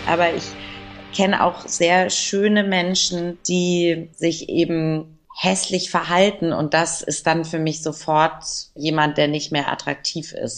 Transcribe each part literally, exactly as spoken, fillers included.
Aber ich kenne auch sehr schöne Menschen, die sich eben hässlich verhalten. Und das ist dann für mich sofort jemand, der nicht mehr attraktiv ist.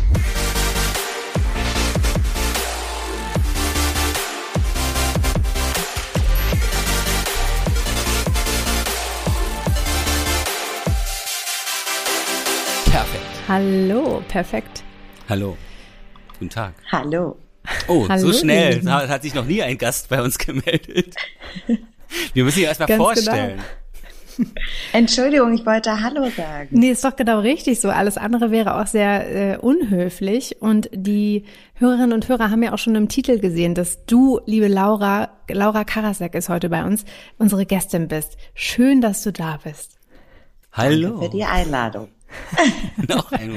Perfekt. Hallo, perfekt. Hallo. Guten Tag. Hallo. Oh, Hallo, so schnell. Ihnen. Da hat sich noch nie ein Gast bei uns gemeldet. Wir müssen ihn erstmal Ganz vorstellen. Genau. Entschuldigung, ich wollte Hallo sagen. Nee, ist doch genau richtig so. Alles andere wäre auch sehr äh, unhöflich. Und die Hörerinnen und Hörer haben ja auch schon im Titel gesehen, dass du, liebe Laura, Laura Karasek ist heute bei uns, unsere Gästin bist. Schön, dass du da bist. Hallo. Danke für die Einladung. Noch einmal.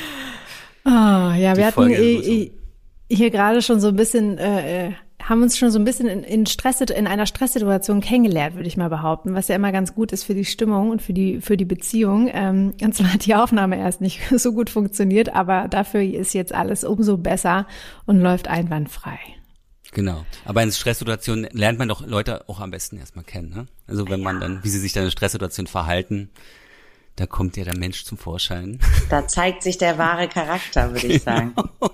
Ah, ja, Die wir hatten Folge eh, ist so. eh, hier gerade schon so ein bisschen, äh, haben uns schon so ein bisschen in, in Stress, in einer Stresssituation kennengelernt, würde ich mal behaupten, was ja immer ganz gut ist für die Stimmung und für die für die Beziehung. Ähm, und zwar hat die Aufnahme erst nicht so gut funktioniert, aber dafür ist jetzt alles umso besser und läuft einwandfrei. Genau. Aber in Stresssituationen lernt man doch Leute auch am besten erstmal kennen, ne? Also wenn man dann, wie sie sich dann in Stresssituationen verhalten, da kommt ja der Mensch zum Vorschein. Da zeigt sich der wahre Charakter, würde ich sagen.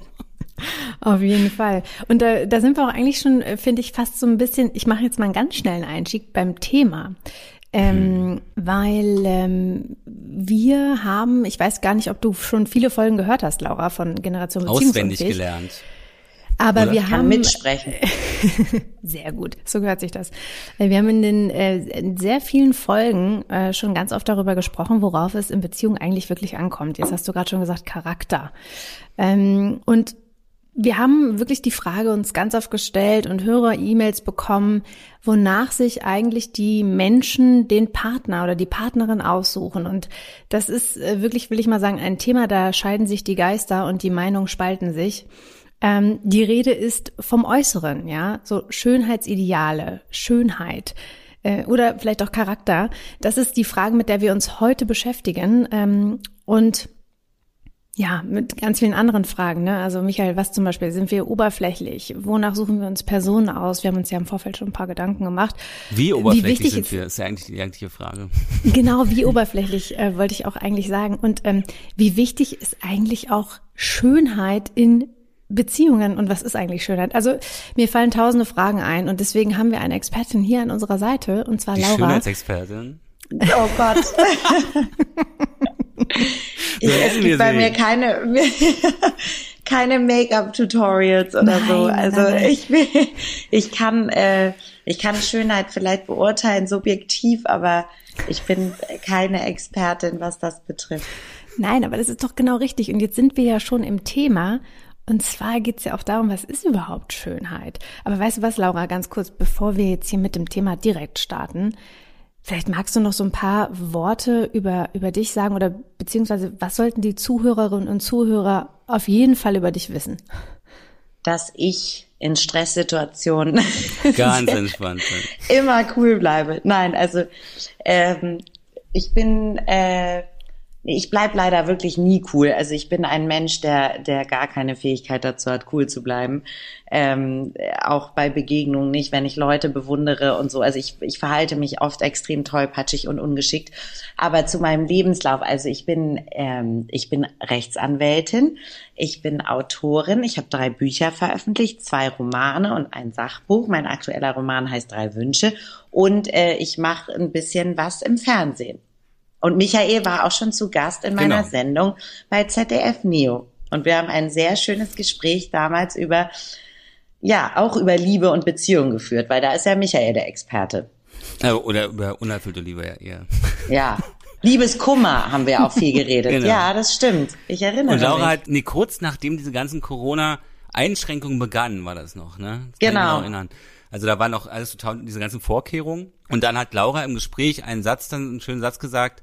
Auf jeden Fall. Und da, da sind wir auch eigentlich schon, finde ich, fast so ein bisschen, ich mache jetzt mal einen ganz schnellen Einstieg beim Thema. Ähm, hm. Weil ähm, wir haben, ich weiß gar nicht, ob du schon viele Folgen gehört hast, Laura, von Generation Beziehungsunfähig. Auswendig gelernt. Aber Oder? wir Kann haben mitsprechen. Sehr gut, so gehört sich das. Wir haben in den äh, in sehr vielen Folgen äh, schon ganz oft darüber gesprochen, worauf es in Beziehungen eigentlich wirklich ankommt. Jetzt hast du gerade schon gesagt, Charakter. Ähm, und wir haben wirklich die Frage uns ganz oft gestellt und Hörer-E-Mails bekommen, wonach sich eigentlich die Menschen den Partner oder die Partnerin aussuchen. Und das ist äh, wirklich, will ich mal sagen, ein Thema, da scheiden sich die Geister und die Meinungen spalten sich. Ähm, die Rede ist vom Äußeren, ja, so Schönheitsideale, Schönheit äh, oder vielleicht auch Charakter. Das ist die Frage, mit der wir uns heute beschäftigen ähm, und ja, mit ganz vielen anderen Fragen, ne? Also Michael, was zum Beispiel, sind wir oberflächlich? Wonach suchen wir uns Personen aus? Wir haben uns ja im Vorfeld schon ein paar Gedanken gemacht. Wie oberflächlich wie sind ist, wir? Ist ja eigentlich die eigentliche Frage. Genau, wie oberflächlich äh, wollte ich auch eigentlich sagen. Und ähm, wie wichtig ist eigentlich auch Schönheit in Beziehungen und was ist eigentlich Schönheit? Also mir fallen tausende Fragen ein und deswegen haben wir eine Expertin hier an unserer Seite und zwar Die Laura. Schönheitsexpertin. Oh Gott. ich, es gibt bei mir keine keine Make-up-Tutorials oder Nein, so. nein, Also nein. ich ich kann äh, ich kann Schönheit vielleicht beurteilen subjektiv, aber ich bin keine Expertin, was das betrifft. Nein, aber das ist doch genau richtig und jetzt sind wir ja schon im Thema. Und zwar geht's ja auch darum, was ist überhaupt Schönheit? Aber weißt du was, Laura, ganz kurz, bevor wir jetzt hier mit dem Thema direkt starten, vielleicht magst du noch so ein paar Worte über über dich sagen oder beziehungsweise was sollten die Zuhörerinnen und Zuhörer auf jeden Fall über dich wissen? Dass ich in Stresssituationen Ganz entspannt. immer cool bleibe. Nein, also ähm, ich bin äh, Ich bleib leider wirklich nie cool. Also ich bin ein Mensch, der der gar keine Fähigkeit dazu hat, cool zu bleiben. Ähm, auch bei Begegnungen nicht, wenn ich Leute bewundere und so. Also ich ich verhalte mich oft extrem tollpatschig und ungeschickt. Aber zu meinem Lebenslauf, also ich bin ähm, ich bin Rechtsanwältin, ich bin Autorin, ich habe drei Bücher veröffentlicht, zwei Romane und ein Sachbuch. Mein aktueller Roman heißt Drei Wünsche und äh, ich mache ein bisschen was im Fernsehen. Und Michael war auch schon zu Gast in meiner Genau. Sendung bei Z D F Neo. Und wir haben ein sehr schönes Gespräch damals über, ja, auch über Liebe und Beziehung geführt, weil da ist ja Michael der Experte. Äh, Oder über unerfüllte Liebe ja eher. Ja, Liebeskummer haben wir auch viel geredet. Genau. Ja, das stimmt. Ich erinnere Und Laura mich. hat, nee, kurz nachdem diese ganzen Corona-Einschränkungen begannen, war das noch, ne? Das kann Genau. ich mich noch erinnern. Also da waren noch alles total, diese ganzen Vorkehrungen. Und dann hat Laura im Gespräch einen Satz, dann einen schönen Satz gesagt,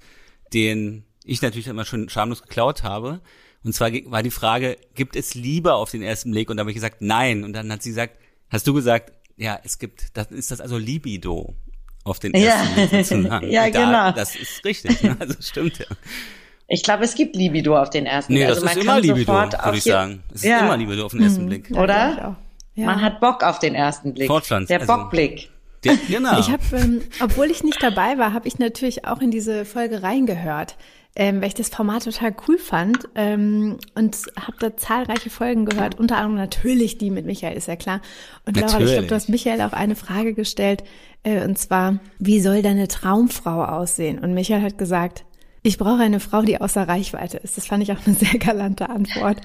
den ich natürlich immer schon schamlos geklaut habe. Und zwar war die Frage, gibt es Liebe auf den ersten Blick? Und da habe ich gesagt, nein. Und dann hat sie gesagt, hast du gesagt, ja, es gibt, das ist das also Libido auf den ersten Ja. Blick sozusagen. Ja, da, genau. Das ist richtig, ne? Also stimmt ja. Ich glaube, es gibt Libido auf den ersten Nee, Blick. das Also man ist immer kann Libido, sofort würde auf ich je- sagen. Es ist Ja. immer Libido auf den ersten Blick. Ja, Oder? glaub ich auch. Ja. Man hat Bock auf den ersten Blick. Fortpflanzen, Der also- Bockblick. Der, genau. Ich habe, ähm, obwohl ich nicht dabei war, habe ich natürlich auch in diese Folge reingehört, ähm, weil ich das Format total cool fand ähm, und habe da zahlreiche Folgen gehört, unter anderem natürlich die mit Michael, ist ja klar. Und Laura, ich glaube, du hast Michael auch eine Frage gestellt, äh, und zwar, wie soll deine Traumfrau aussehen? Und Michael hat gesagt, ich brauche eine Frau, die außer Reichweite ist. Das fand ich auch eine sehr galante Antwort.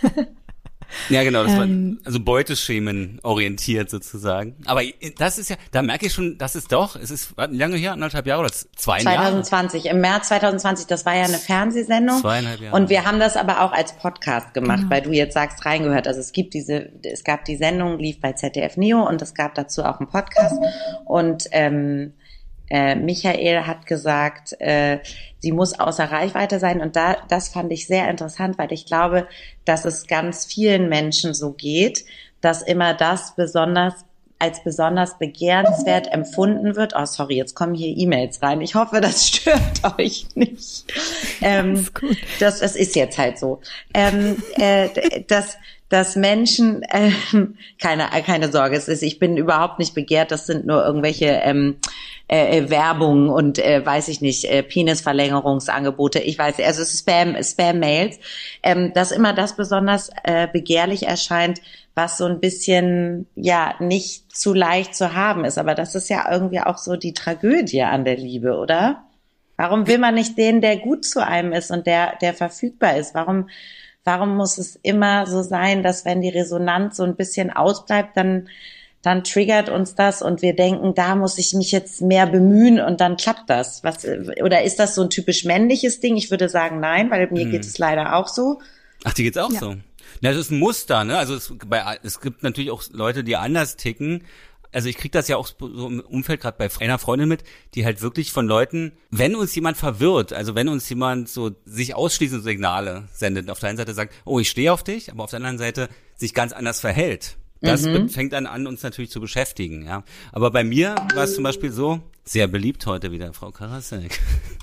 Ja, genau, das Ähm, war also Beuteschemen orientiert sozusagen. Aber das ist ja, da merke ich schon, das ist doch, es ist wie lange her, anderthalb Jahre oder zwei Jahre? zwanzig zwanzig, im März zwanzig zwanzig, das war ja eine Fernsehsendung. Zweieinhalb Jahre. Und wir haben das aber auch als Podcast gemacht, Genau. weil du jetzt sagst, reingehört. Also es gibt diese, es gab die Sendung, lief bei Z D F Neo und es gab dazu auch einen Podcast. Und ähm, äh, Michael hat gesagt, äh, sie muss außer Reichweite sein. Und da, das fand ich sehr interessant, weil ich glaube, dass es ganz vielen Menschen so geht, dass immer das besonders als besonders begehrenswert empfunden wird. Oh, sorry, jetzt kommen hier E-Mails rein. Ich hoffe, das stört euch nicht. Ähm, das, das ist jetzt halt so. Ähm, äh, dass, dass Menschen, äh, keine, keine Sorge, es ist, ich bin überhaupt nicht begehrt, das sind nur irgendwelche ähm, äh, Werbung und äh, weiß ich nicht, äh, Penisverlängerungsangebote, ich weiß, also es ist Spam, Spam-Mails, ähm, dass immer das besonders äh, begehrlich erscheint, was so ein bisschen, ja, nicht zu leicht zu haben ist. Aber das ist ja irgendwie auch so die Tragödie an der Liebe, oder? Warum will man nicht den, der gut zu einem ist und der, der verfügbar ist? Warum, warum muss es immer so sein, dass wenn die Resonanz so ein bisschen ausbleibt, dann dann triggert uns das und wir denken, da muss ich mich jetzt mehr bemühen und dann klappt das. Was, oder ist das so ein typisch männliches Ding? Ich würde sagen, nein, weil mir hm. geht es leider auch so. Ach, dir geht's auch ja. so? Na, das ist ein Muster, ne? Also es, bei, es gibt natürlich auch Leute, die anders ticken. Also ich krieg das ja auch so im Umfeld gerade bei einer Freundin mit, die halt wirklich von Leuten, wenn uns jemand verwirrt, also wenn uns jemand so sich ausschließende Signale sendet, auf der einen Seite sagt, oh, ich stehe auf dich, aber auf der anderen Seite sich ganz anders verhält. Das mhm. fängt dann an, uns natürlich zu beschäftigen, ja. Aber bei mir war es zum Beispiel so, sehr beliebt heute wieder, Frau Karasek.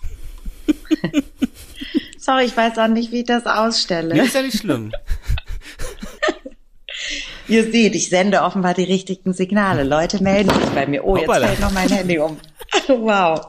Sorry, ich weiß auch nicht, wie ich das ausstelle. Nee, ist ja nicht schlimm. Ihr seht, ich sende offenbar die richtigen Signale. Leute melden sich bei mir. Oh, Hoppala. Jetzt fällt noch mein Handy um. Wow.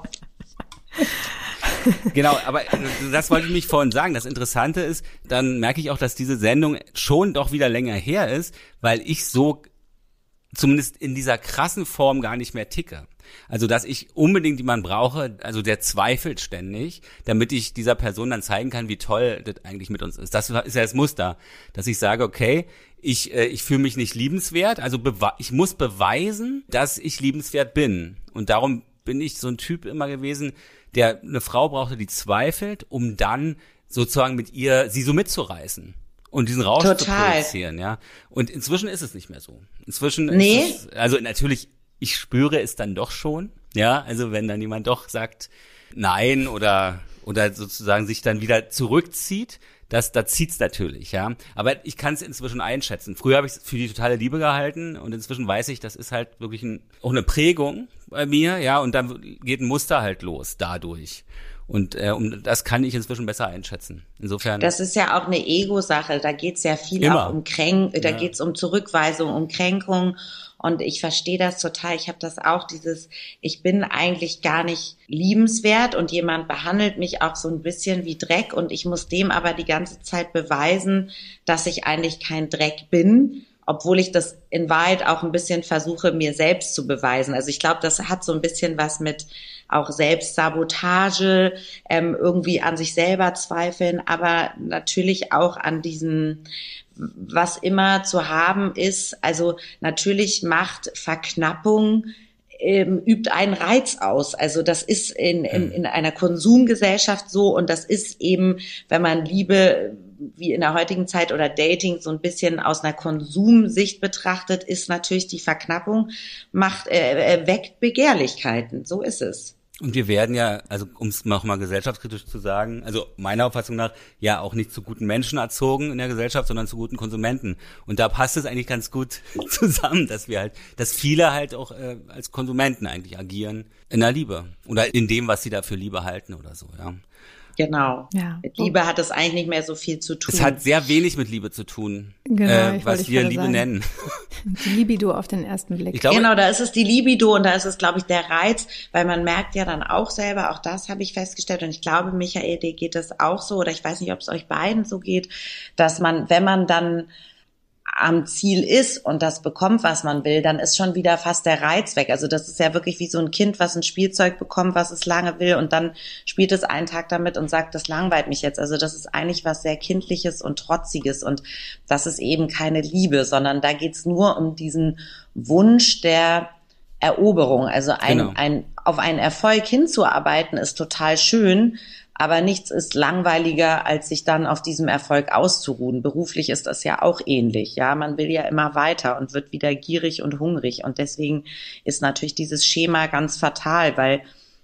Genau, aber das wollte ich mich vorhin sagen. Das Interessante ist, dann merke ich auch, dass diese Sendung schon doch wieder länger her ist, weil ich so zumindest in dieser krassen Form gar nicht mehr ticke. Also, dass ich unbedingt jemanden brauche, also der zweifelt ständig, damit ich dieser Person dann zeigen kann, wie toll das eigentlich mit uns ist. Das ist ja das Muster, dass ich sage, okay, ich äh, ich fühle mich nicht liebenswert, also bewe- ich muss beweisen, dass ich liebenswert bin. Und darum bin ich so ein Typ immer gewesen, der eine Frau brauchte, die zweifelt, um dann sozusagen mit ihr sie so mitzureißen und diesen Rausch Total. zu produzieren, ja. Und inzwischen ist es nicht mehr so. Inzwischen nee. ist es, also natürlich, ich spüre es dann doch schon, ja. Also wenn dann jemand doch sagt nein oder oder sozusagen sich dann wieder zurückzieht, das, da zieht's natürlich, ja. Aber ich kann es inzwischen einschätzen. Früher habe ich es für die totale Liebe gehalten und inzwischen weiß ich, das ist halt wirklich ein, auch eine Prägung bei mir, ja. Und dann geht ein Muster halt los dadurch. Und äh, um das kann ich inzwischen besser einschätzen. Insofern. Das ist ja auch eine Ego-Sache. Da geht's ja viel Immer. auch um Kränk, da ja. geht's um Zurückweisung, um Kränkung. Und ich verstehe das total. Ich habe das auch, dieses, ich bin eigentlich gar nicht liebenswert und jemand behandelt mich auch so ein bisschen wie Dreck und ich muss dem aber die ganze Zeit beweisen, dass ich eigentlich kein Dreck bin, obwohl ich das in Wahrheit auch ein bisschen versuche, mir selbst zu beweisen. Also ich glaube, das hat so ein bisschen was mit auch Selbstsabotage, ähm, irgendwie an sich selber zweifeln, aber natürlich auch an diesem, was immer zu haben ist. Also natürlich macht Verknappung, ähm, übt einen Reiz aus. Also das ist in, in, in einer Konsumgesellschaft so und das ist eben, wenn man Liebe wie in der heutigen Zeit oder Dating so ein bisschen aus einer Konsumsicht betrachtet, ist natürlich die Verknappung, macht, äh, weckt Begehrlichkeiten. So ist es. Und wir werden ja, also um es nochmal gesellschaftskritisch zu sagen, also meiner Auffassung nach, ja auch nicht zu guten Menschen erzogen in der Gesellschaft, sondern zu guten Konsumenten. Und da passt es eigentlich ganz gut zusammen, dass wir halt, dass viele halt auch äh, als Konsumenten eigentlich agieren in der Liebe oder in dem, was sie da für Liebe halten oder so, ja. Genau. Ja. Mit Liebe hat es eigentlich nicht mehr so viel zu tun. Es hat sehr wenig mit Liebe zu tun, Genau, äh, was wir Liebe sagen. nennen. Die Libido auf den ersten Blick. Ich glaube, genau, da ist es die Libido und da ist es, glaube ich, der Reiz, weil man merkt ja dann auch selber, auch das habe ich festgestellt und ich glaube, Michael, dir geht es auch so oder ich weiß nicht, ob es euch beiden so geht, dass man, wenn man dann am Ziel ist und das bekommt, was man will, dann ist schon wieder fast der Reiz weg. Also das ist ja wirklich wie so ein Kind, was ein Spielzeug bekommt, was es lange will und dann spielt es einen Tag damit und sagt, das langweilt mich jetzt. Also das ist eigentlich was sehr Kindliches und Trotziges und das ist eben keine Liebe, sondern da geht's nur um diesen Wunsch der Eroberung. Also ein, genau. ein, auf einen Erfolg hinzuarbeiten ist total schön, aber nichts ist langweiliger, als sich dann auf diesem Erfolg auszuruhen. Beruflich ist das ja auch ähnlich. Ja, man will ja immer weiter und wird wieder gierig und hungrig. Und deswegen ist natürlich dieses Schema ganz fatal, weil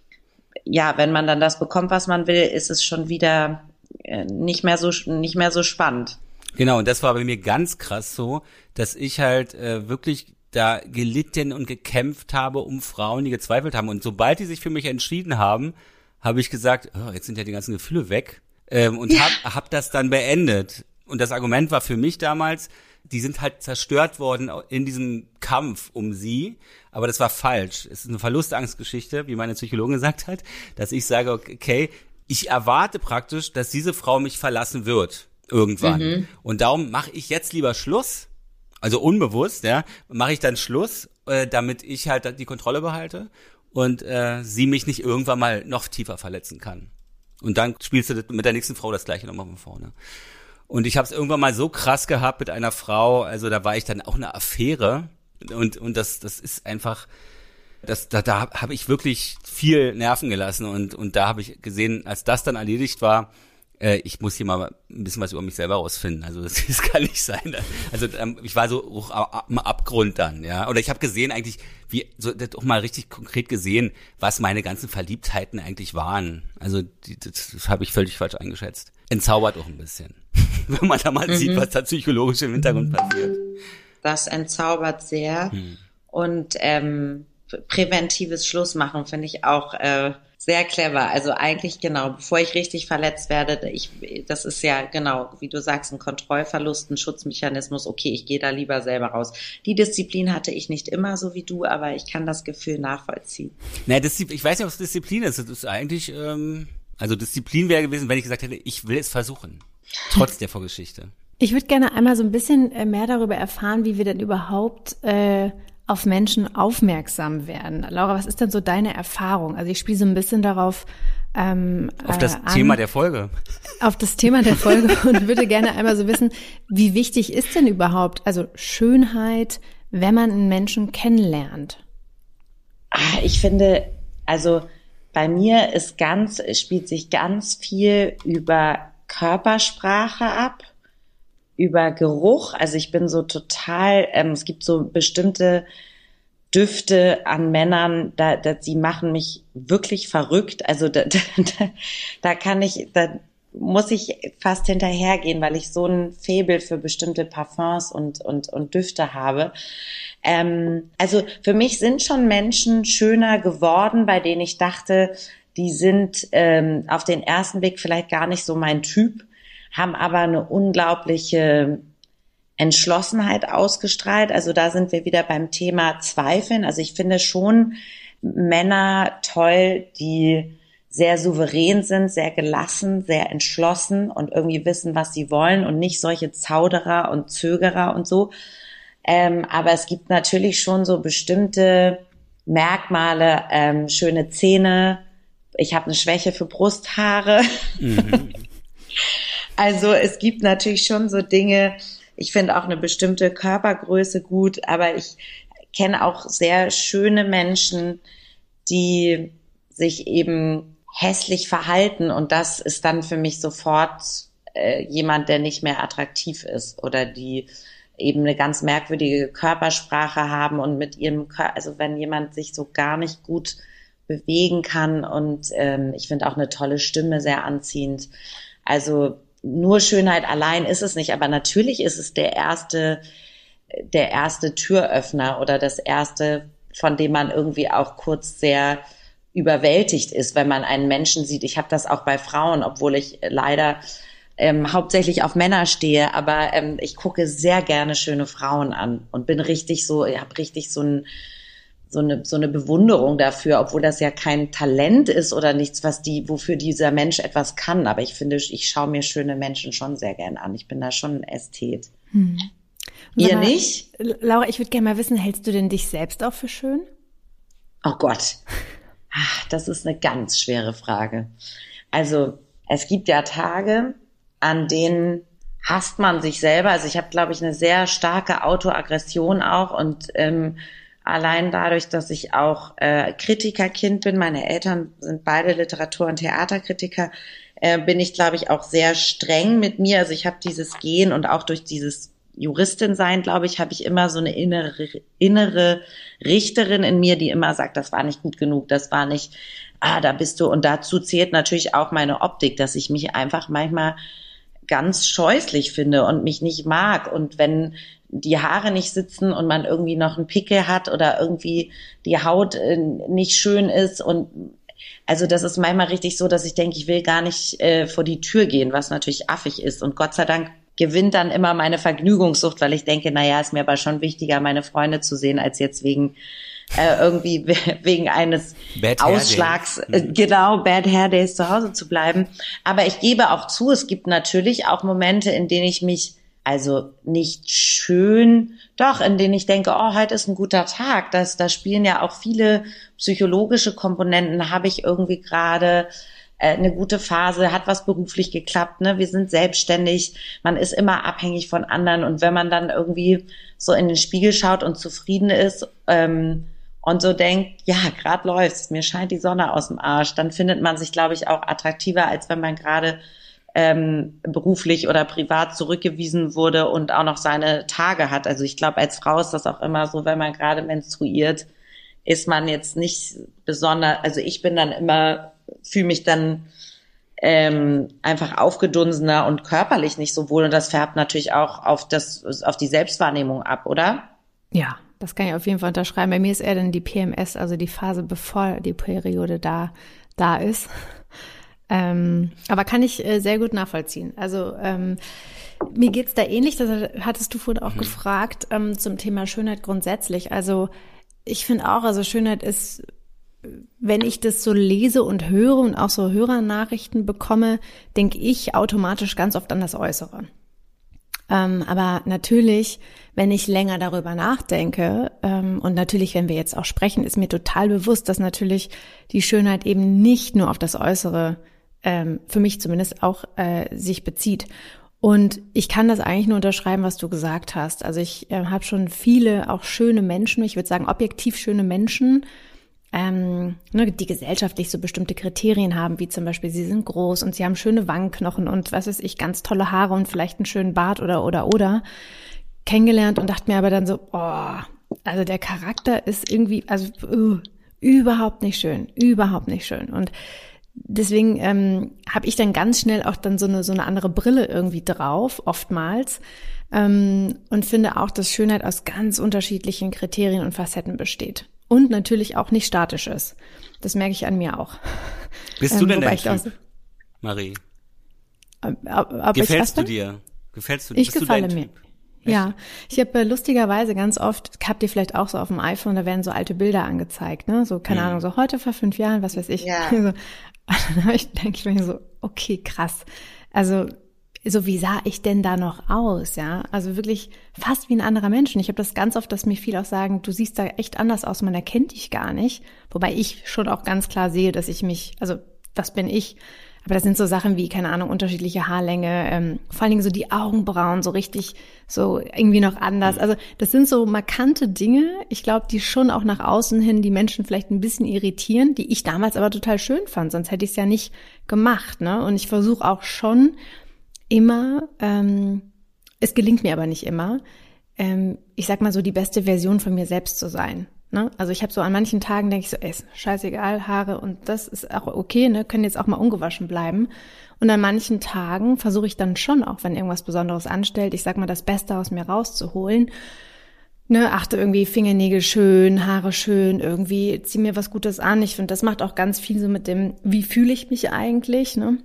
ja, wenn man dann das bekommt, was man will, ist es schon wieder nicht mehr so nicht mehr so spannend. Genau, und das war bei mir ganz krass so, dass ich halt äh, wirklich da gelitten und gekämpft habe um Frauen, die gezweifelt haben. Und sobald die sich für mich entschieden haben, habe ich gesagt, oh, jetzt sind ja die ganzen Gefühle weg ähm, und ja. hab, hab das dann beendet. Und das Argument war für mich damals, die sind halt zerstört worden in diesem Kampf um sie, aber das war falsch. Es ist eine Verlustangstgeschichte, wie meine Psychologin gesagt hat, dass ich sage, okay, ich erwarte praktisch, dass diese Frau mich verlassen wird irgendwann. Mhm. Und darum mache ich jetzt lieber Schluss, also unbewusst, ja, mache ich dann Schluss, äh, damit ich halt die Kontrolle behalte. Und äh, sie mich nicht irgendwann mal noch tiefer verletzen kann. Und dann spielst du mit der nächsten Frau das Gleiche nochmal von vorne. Und ich habe es irgendwann mal so krass gehabt mit einer Frau, also da war ich dann auch eine Affäre. Und und das das ist einfach, das da da habe ich wirklich viel Nerven gelassen. Und und da habe ich gesehen, als das dann erledigt war, äh, ich muss hier mal ein bisschen was über mich selber rausfinden. Also das, das kann nicht sein. Also ähm, ich war so am Abgrund dann, ja. Oder ich habe gesehen eigentlich, wie so das auch mal richtig konkret gesehen, was meine ganzen Verliebtheiten eigentlich waren. Also die, das, das habe ich völlig falsch eingeschätzt. Entzaubert auch ein bisschen, wenn man da mal mhm. sieht, was da psychologisch im Hintergrund passiert. Das entzaubert sehr. Hm. Und ähm, präventives Schlussmachen finde ich auch äh, sehr clever. Also eigentlich genau, bevor ich richtig verletzt werde, ich, das ist ja genau, wie du sagst, ein Kontrollverlust, ein Schutzmechanismus. Okay, ich gehe da lieber selber raus. Die Disziplin hatte ich nicht immer so wie du, aber ich kann das Gefühl nachvollziehen. Naja, ich weiß nicht, ob es Disziplin ist. Das ist eigentlich, ähm, also Disziplin wäre gewesen, wenn ich gesagt hätte, ich will es versuchen. Trotz der Vorgeschichte. Ich würde gerne einmal so ein bisschen mehr darüber erfahren, wie wir denn überhaupt äh, auf Menschen aufmerksam werden. Laura, was ist denn so deine Erfahrung? Also ich spiele so ein bisschen darauf ähm, Auf das äh, Thema der Folge. Auf das Thema der Folge und würde gerne einmal so wissen, wie wichtig ist denn überhaupt, also Schönheit, wenn man einen Menschen kennenlernt? Ich finde, also bei mir ist ganz, spielt sich ganz viel über Körpersprache ab, über Geruch. Also ich bin so total, ähm, es gibt so bestimmte Düfte an Männern, da, da die machen mich wirklich verrückt. Also da, da, da kann ich, da muss ich fast hinterhergehen, weil ich so ein Faible für bestimmte Parfums und und und Düfte habe. Ähm, also für mich sind schon Menschen schöner geworden, bei denen ich dachte, die sind ähm, auf den ersten Blick vielleicht gar nicht so mein Typ, haben aber eine unglaubliche Entschlossenheit ausgestrahlt. Also da sind wir wieder beim Thema Zweifeln. Also ich finde schon Männer toll, die sehr souverän sind, sehr gelassen, sehr entschlossen und irgendwie wissen, was sie wollen und nicht solche Zauderer und Zögerer und so. Ähm, aber es gibt natürlich schon so bestimmte Merkmale, ähm, schöne Zähne. Ich habe eine Schwäche für Brusthaare. Mhm. Also es gibt natürlich schon so Dinge, ich finde auch eine bestimmte Körpergröße gut, aber ich kenne auch sehr schöne Menschen, die sich eben hässlich verhalten und das ist dann für mich sofort äh, jemand, der nicht mehr attraktiv ist oder die eben eine ganz merkwürdige Körpersprache haben und mit ihrem Körper, also wenn jemand sich so gar nicht gut bewegen kann und ähm, ich finde auch eine tolle Stimme sehr anziehend. Also nur Schönheit allein ist es nicht, aber natürlich ist es der erste, der erste Türöffner oder das erste, von dem man irgendwie auch kurz sehr überwältigt ist, wenn man einen Menschen sieht. Ich habe das auch bei Frauen, obwohl ich leider ähm, hauptsächlich auf Männer stehe, aber ähm, ich gucke sehr gerne schöne Frauen an und bin richtig so, ich habe richtig so ein so eine so eine Bewunderung dafür, obwohl das ja kein Talent ist oder nichts, was die, wofür dieser Mensch etwas kann. Aber ich finde, ich schaue mir schöne Menschen schon sehr gern an. Ich bin da schon ein Ästhet. Hm. Ihr mal, nicht? Laura, ich würde gerne mal wissen, hältst du denn dich selbst auch für schön? Oh Gott, ach, das ist eine ganz schwere Frage. Also es gibt ja Tage, an denen hasst man sich selber. Also ich habe, glaube ich, eine sehr starke Autoaggression auch und ähm, allein dadurch, dass ich auch äh, Kritikerkind bin, meine Eltern sind beide Literatur- und Theaterkritiker, äh, bin ich, glaube ich, auch sehr streng mit mir. Also ich habe dieses Gen und auch durch dieses Juristin sein, glaube ich, habe ich immer so eine innere, innere Richterin in mir, die immer sagt, das war nicht gut genug, das war nicht, ah, da bist du. Und dazu zählt natürlich auch meine Optik, dass ich mich einfach manchmal ganz scheußlich finde und mich nicht mag. Und wenn die Haare nicht sitzen und man irgendwie noch einen Pickel hat oder irgendwie die Haut äh, nicht schön ist und also das ist manchmal richtig so, dass ich denke, ich will gar nicht äh, vor die Tür gehen, was natürlich affig ist. Und Gott sei Dank gewinnt dann immer meine Vergnügungssucht, weil ich denke, naja, ist mir aber schon wichtiger, meine Freunde zu sehen, als jetzt wegen äh, irgendwie wegen eines Bad Ausschlags, äh, genau, Bad Hair Days zu Hause zu bleiben. Aber ich gebe auch zu, es gibt natürlich auch Momente, in denen ich mich also nicht schön, doch, in denen ich denke, oh, heute ist ein guter Tag. Das, da spielen ja auch viele psychologische Komponenten. Habe ich irgendwie gerade äh, eine gute Phase? Hat was beruflich geklappt? Ne? Wir sind selbstständig. Man ist immer abhängig von anderen. Und wenn man dann irgendwie so in den Spiegel schaut und zufrieden ist ähm, und so denkt, ja, gerade läuft's, mir scheint die Sonne aus dem Arsch, dann findet man sich, glaube ich, auch attraktiver, als wenn man gerade Ähm, beruflich oder privat zurückgewiesen wurde und auch noch seine Tage hat. Also ich glaube, als Frau ist das auch immer so, wenn man gerade menstruiert, ist man jetzt nicht besonders, also ich bin dann immer, fühle mich dann ähm, einfach aufgedunsener und körperlich nicht so wohl und das färbt natürlich auch auf das, auf die Selbstwahrnehmung ab, oder? Ja, das kann ich auf jeden Fall unterschreiben. Bei mir ist eher dann die P M S, also die Phase, bevor die Periode da, da ist. Ähm, aber kann ich äh, sehr gut nachvollziehen. Also ähm, mir geht's da ähnlich, das hattest du vorhin auch mhm. gefragt, ähm, zum Thema Schönheit grundsätzlich. Also ich finde auch, also Schönheit ist, wenn ich das so lese und höre und auch so Hörernachrichten bekomme, denke ich automatisch ganz oft an das Äußere. Ähm, aber natürlich, wenn ich länger darüber nachdenke, ähm, und natürlich, wenn wir jetzt auch sprechen, ist mir total bewusst, dass natürlich die Schönheit eben nicht nur auf das Äußere ähm, für mich zumindest auch äh, sich bezieht. Und ich kann das eigentlich nur unterschreiben, was du gesagt hast. Also ich äh, habe schon viele auch schöne Menschen, ich würde sagen objektiv schöne Menschen, ähm, ne, die gesellschaftlich so bestimmte Kriterien haben, wie zum Beispiel, sie sind groß und sie haben schöne Wangenknochen und was weiß ich, ganz tolle Haare und vielleicht einen schönen Bart oder oder oder kennengelernt und dachte mir aber dann so, oh, also der Charakter ist irgendwie, also uh, überhaupt nicht schön, überhaupt nicht schön. Und deswegen ähm, habe ich dann ganz schnell auch dann so eine so eine andere Brille irgendwie drauf, oftmals, ähm, und finde auch, dass Schönheit aus ganz unterschiedlichen Kriterien und Facetten besteht. Und natürlich auch nicht statisch ist. Das merke ich an mir auch. Bist ähm, du denn der Typ, auch, Marie? Ob, ob Gefällst du dir? Gefällst du Ich bist gefalle du mir. Typ? Ja, ich habe äh, lustigerweise ganz oft, habt ihr vielleicht auch so auf dem iPhone, da werden so alte Bilder angezeigt, ne? So, keine mhm. Ahnung, so heute vor fünf Jahren, was weiß ich. Ja. So, dann ich, denke ich mir so, okay, krass. Also, so wie sah ich denn da noch aus, ja? Also wirklich fast wie ein anderer Mensch. Und ich habe das ganz oft, dass mir viele auch sagen, du siehst da echt anders aus, man erkennt dich gar nicht. Wobei ich schon auch ganz klar sehe, dass ich mich, also das bin ich. Aber das sind so Sachen wie, keine Ahnung, unterschiedliche Haarlänge, ähm, vor allen Dingen so die Augenbrauen, so richtig, so irgendwie noch anders. Also das sind so markante Dinge, ich glaube, die schon auch nach außen hin die Menschen vielleicht ein bisschen irritieren, die ich damals aber total schön fand, sonst hätte ich es ja nicht gemacht, ne? Und ich versuche auch schon immer, ähm, es gelingt mir aber nicht immer, ähm, ich sag mal so die beste Version von mir selbst zu sein. Ne? Also ich habe so an manchen Tagen denke ich so, ey, ist scheißegal, Haare und das ist auch okay, ne, können jetzt auch mal ungewaschen bleiben. Und an manchen Tagen versuche ich dann schon auch, wenn irgendwas Besonderes anstellt, ich sag mal, das Beste aus mir rauszuholen. Ne, achte irgendwie Fingernägel schön, Haare schön, irgendwie zieh mir was Gutes an. Ich finde, das macht auch ganz viel so mit dem, wie fühle ich mich eigentlich, ne?